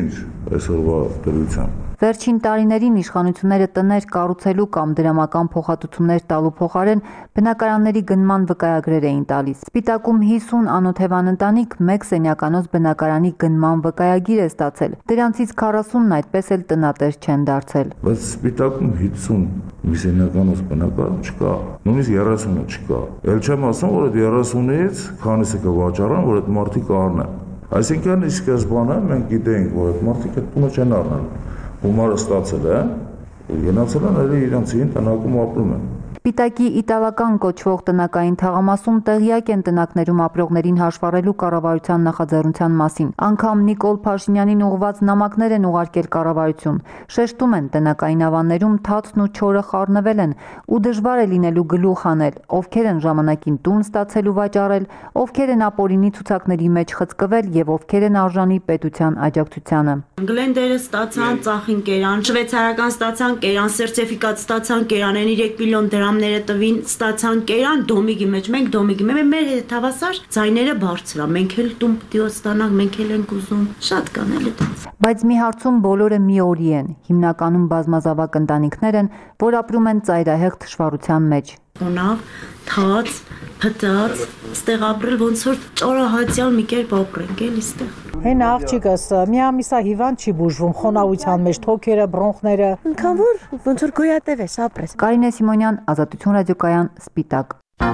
այսօրվա դրությամբ։ Վերջին տարիներին իշխանությունները տներ կառուցելու կամ դրամական փոխհատուցումներ տալու փոխարեն բնակարանների գնման վկայագրեր էին տալիս։ Սպիտակում հիսուն անօթևան ընտանիք մեկ սենյականոց բնակարանի գնման վկայագիր է ստացել։ Դրանցից քառասունն այդպես էլ տնատեր չեն դարձել։ Բայց Սպիտակում հիսուն մի սենյականոց բնակարան չկա, նույնիսկ երեսունը չկա։ Էլ չեմ ասում, որ այդ երեսունից քանիսը կվաճառան, որ այդ մարդիկ առնեն։ Այսինքն ի սկզբանե մենք գիտենք, որ այդ մարդիկ այդ տունը չեն առնել։ Գումարը ստացել է, գնացել են այլ իրենց տնակում ապրում են։ Սպիտակի իտալական կոչվող տնակային թաղամասում տեղյակ են տնակներում ապրողներին հաշվառելու կառավարության նախաձեռնության մասին։ Անգամ Նիկոլ Փաշինյանին ուղղված նամակներ են ուղարկել կառավարություն։ Շեշտում են տնակային ավաններում թաթն ու չորը խառնվել են ու դժվար է լինելու գլուխ անել, ովքեր են ժամանակին տուն ստացել ու վաճառել, ովքեր են ապօրինի ցուցակների մեջ խցկվել եւ ովքեր են արժանի պետության աջակցությանը։ Գլենդերը ստացան ծախին կերան, շվեյցարական ստացան կերան, սերտիֆիկատ ստացան կերանեն երեք միլիոն դրամները տվին, ստացան կերան դոմիգի մեջ, մենք դոմիգի մեջ, մեր հետհավասար ձայները բարձր է, մենք էլ տուն պիտի ստանանք, մենք էլ ենք ուզում, շատ կան էլ այդպես։ Բայց մի հարցում բոլորը միօրի են, հիմնականում բազմազավակ ընտանիքներ են, որ ապրում են ծայրահեղ թշվառության մեջ։ Ունավ, թաց, փտած, ստեղ ապրել ոնց որ ճորահատյալ մի կերպ ապրենք էլ իստեղ։ Հեն աղջիկս մի ամիսա հիվանդ չի բուժվում խոնավության մեջ, թոքերը, բրոնխները։ Ինքան որ ոնց որ գոյատև է, ապրես։ Կարինե Սիմոնյան, Ազատություն ռադիոկայան, Սպիտակ։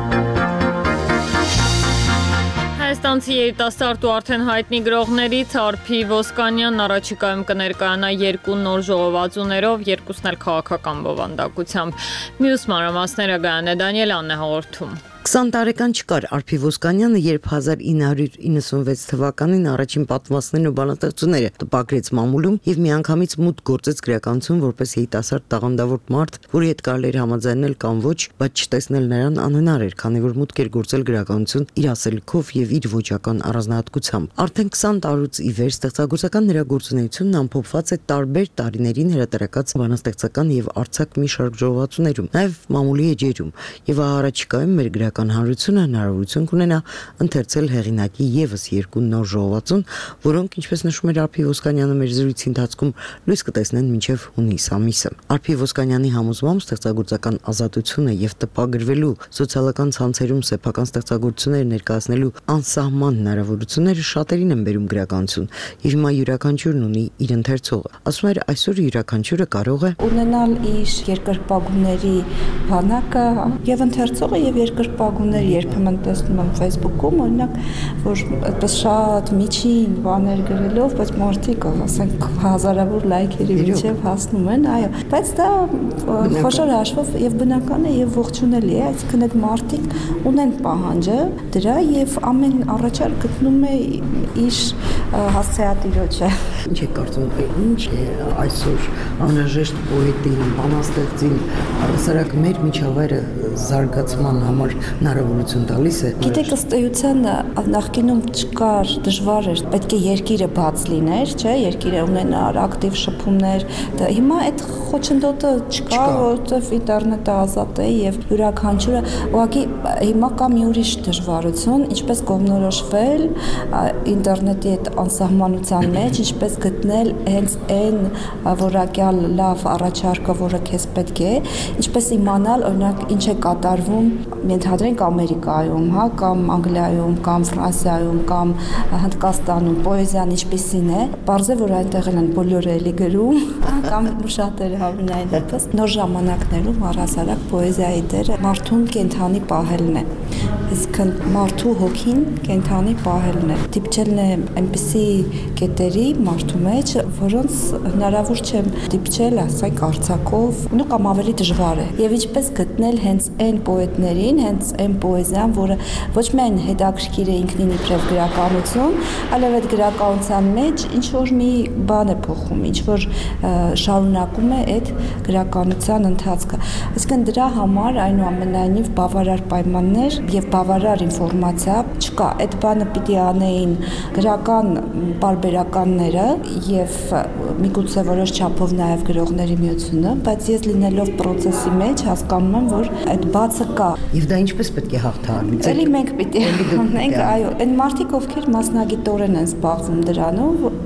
Հայաստանցի երիտասարդ ու արդեն հայտնի գրողներից Արփի Ոսկանյանն առաջիկայում կներկայանա երկու նոր ժողովածուներով, երկուսն էլ քաղաքական բովանդակությամբ։ Մյուս մանրամասները Գայանե Դանիելյանն է հաղորդում։ քսան տարեկան չկար Արփի Ոսկանյանը, երբ հազար ինը հարյուր իննսունվեց թվականին առաջին պատմվածքներն ու բանաստեղծությունները տպագրեց մամուլում եւ միանգամից մուտք գործեց գրականություն որպես երիտասարդ տաղանդավոր մարդ, որի հետ կարելի էր համաձայնել կամ ոչ, բայց չտեսնել նրան անհնար էր, քանի որ մուտք էր գործել գրականություն իր ասելքով եւ իր ոճական առանձնահատկությամբ։ Արդեն քսան տարուց ի վեր ստեղծագործական նրա գործունեությունն ամփոփված է տարբեր տարիներին հրատարակած բանաստեղծական եւ արձակ մի շարք ժողովածուներում, նաեւ մամուլի էջերում, եւ առաջիկայում մեր գրական հանրությունը հնարավորություն կունենա ընթերցել հեղինակի եւս երկու նոր ժողովածուն, որոնք, ինչպես նշում էր Արփի Ոսկանյանը մեր զրույցի ընթացքում, լույս կտեսնեն մինչև հունիս ամիսը։ Արփի Ոսկանյանի համոզմամբ ստեղծագործական ազատությունը եւ տպագրվելու սոցիալական ցանցերում սեփական ստեղծագործություններ ներկայացնելու անսահման հնարավորությունները շատերին են բերում գրականություն, եւ հիմա յուրաքանչյուրն ունի իր ընթերցողը։ Ասում էր, այսօր յուրաքանչյուրը կարող է ունենալ իր երկրպագուների բանակը եւ ընթերցողը եւ երկրպագուներ երբեմն տեսնում եմ Facebook-ում, օրինակ, որ այդպես շատ միջին բաներ գրելով, բայց մարդիկ, ասենք, հազարավոր լայքերի միջև հասնում են, այո, բայց դա խոշոր հաշվով եւ բնական է եւ ողջունելի է, այսինքն այդ մարդիկ ունեն պահանջը դրա եւ ամեն առաջարկ գտնում է իր հասցեատիրոջը։ Ինչ է կարծում, ինչ է այսօր անհրաժեշտ պոետին, բանաստեղծին, առասարակ մեր միջավայրը զարգացման համար հնարավորություն տալիս է։ Գիտեք, ըստ էության նախկինում չկար, դժվար էր, պետք է երկիրը բաց լիներ, չէ, երկիրը ունենար ակտիվ շփումներ։ Հիմա այդ խոչընդոտը չկա, որովհետև ինտերնետը ազատ է եւ յուրաքանչյուրը ուղղակի հիմա կա մի ուրիշ դժվարություն, ինչպես կողմնորոշվել ինտերնետի այդ անսահմանության մեջ, ինչպես գտնել հենց այն որակյալ լավ առաջարկը, որը քեզ պետք է, ինչպես իմանալ, օրինակ, ինչ է կատարվում, ենթադրենք Ամերիկայում, հա, կամ Անգլիայում, կամ Ֆրանսիայում, կամ Հնդկաստանում, պոեզիան ինչպիսին է, բարձր որ այնտեղ են բոլորը էլի գրում, կամ շատերը հավանային դեպս նոր ժամանակներում առհասարակ պոեզիայի դերը մարդուն կենթանի պահելն է։ Այսինքն մարդու հոգին կենթանի պահելն է։ Դիպչելն է այնպիսի կետերի մարդու մեջ, որոնց հնարավոր չէ դիպչել, ասենք, արձակով, ու կամ ավելի դժվար է։ Եվ ինչպես գտնել հենց այն պոետներին, հենց այն պոեզիան, որը ոչ միայն հետաքրքիր է ինքնին իբրև գրականություն, այլև այդ գրականության մեջ ինչ որ մի բան է փոխում, ինչ որ շարունակում է այդ գրականության ընթացքը։ Այսինքն դրա համար այնուամենայնիվ բավարար պայմաններ եւ բավարար ինֆորմացիա չկա։ Այդ բանը պիտի անեին գրական պարբերականները եւ միգուցե որոշ չափով նաեւ գրողների միությունը, բայց ես լինելով process-ի մեջ հասկանում եմ, որ այդ բացը կա։ Եվ դա ինչպես պետք է հաղթահարվի։ Էլի մենք պիտի անենք, այո, այն մարդիկ, ովքեր մասնագիտորեն են զբաղվում դրանով,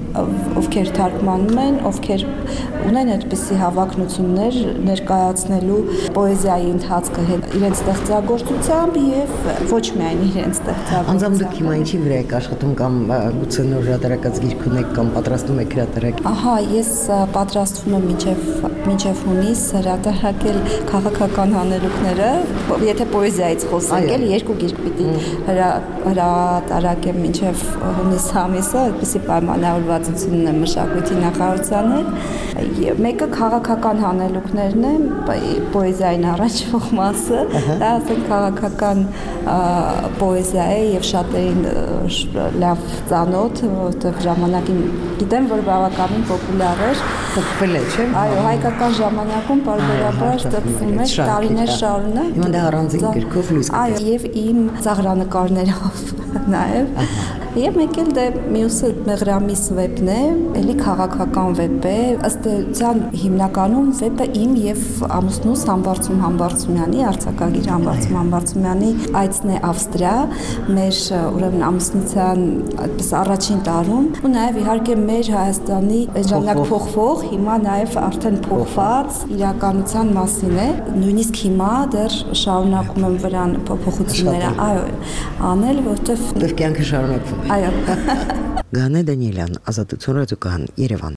ովքեր թարգմանում են, ովքեր ունեն այդպիսի հավակնություններ ներկայացնելու պոեզիայի ընթացքը իրենց ստեղծագործությամբ եւ ոչ միայն իրենց ստեղծագործությամբ։ Անձամբ դուք հիմա ինչի վրա եք աշխատում կամ գուցե նոր հրատարակած գիրք ունեք կամ պատրաստում եք հրատարակ։ Ահա, ես պատրաստվում եմ մինչև մինչև հունիս հրատարակել քաղաքական հանելուկները, եթե պոեզիայից խոսենք, էլ երկու գիրք պիտի հրատարակեմ մինչև հունիս ամիսը, այդպիսի պայմանավորվածությունն է մշակույթի նախարարության հետ։ Մեկը քաղաքական հանելուկներն է, պոեզիային առաջվող մասը, դա ասենք քաղաքական պոեզիա է եւ շատերին լավ ծանոթ, որտեղ ժամանակին գիտեմ, որ բավականին պոպուլյար էր, տպվել է, չէ՞։ Այո, հայկական ժամանակում պարբերաբար տպվում էր տարիներ շարունակ։ Հիմա դա առանձին գրքով լույս կտա։ Այո, եւ իմ ծաղրանկարներով նաեւ։ Եվ մեկ էլ դե մյուսը Մեղրամիս վեբն է, էլի քաղաքական վեբ է, ըստ էության հիմնականում վեբը իմ եւ ամուսնուս Համբարձում Համբարձումյանի, արձակագիր Համբարձում Համբարձումյանի այցն է Ավստրիա, մեր ուրեմն ամուսնության այդպես առաջին տարում, ու նաեւ իհարկե մեր Հայաստանի ժամանակ փոխվող, հիմա նաեւ արդեն փոխված իրականության մասին է, նույնիսկ հիմա դեռ շարունակում եմ վրան փոփոխությունները, այո, անել, որտեվ դեռ կյանքը շարունակվում է։ Այո։ Գանե Դանիելյան, Ազատություն ռադիոկայան, Երևան։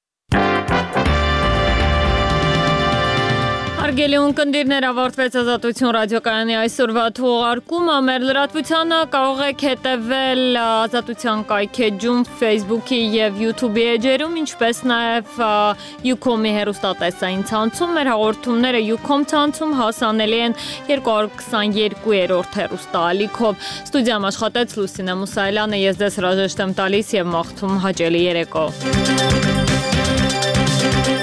Հարգելի ունկնդիրներ, ավարտվեց Ազատություն ռադիոկայանի այսօրվա թողարկումը։ Մեր լրատվությանը կարող եք հետևել Ազատության կայքեջում, Facebook-ի եւ YouTube-ի էջերում, ինչպես նաեւ Ucom-ի հեռուստատեսային ցանցում։ Մեր հաղորդումները Ucom ցանցում հասանելի են երկու հարյուր քսաներկու-րդ հեռուստաալիքով։ Ստուդիայում աշխատեց Լուսինե Մուսայելյանը, ես ձեզ հրաժեշտ եմ տալիս եւ մաղթում հաճելի երեկո։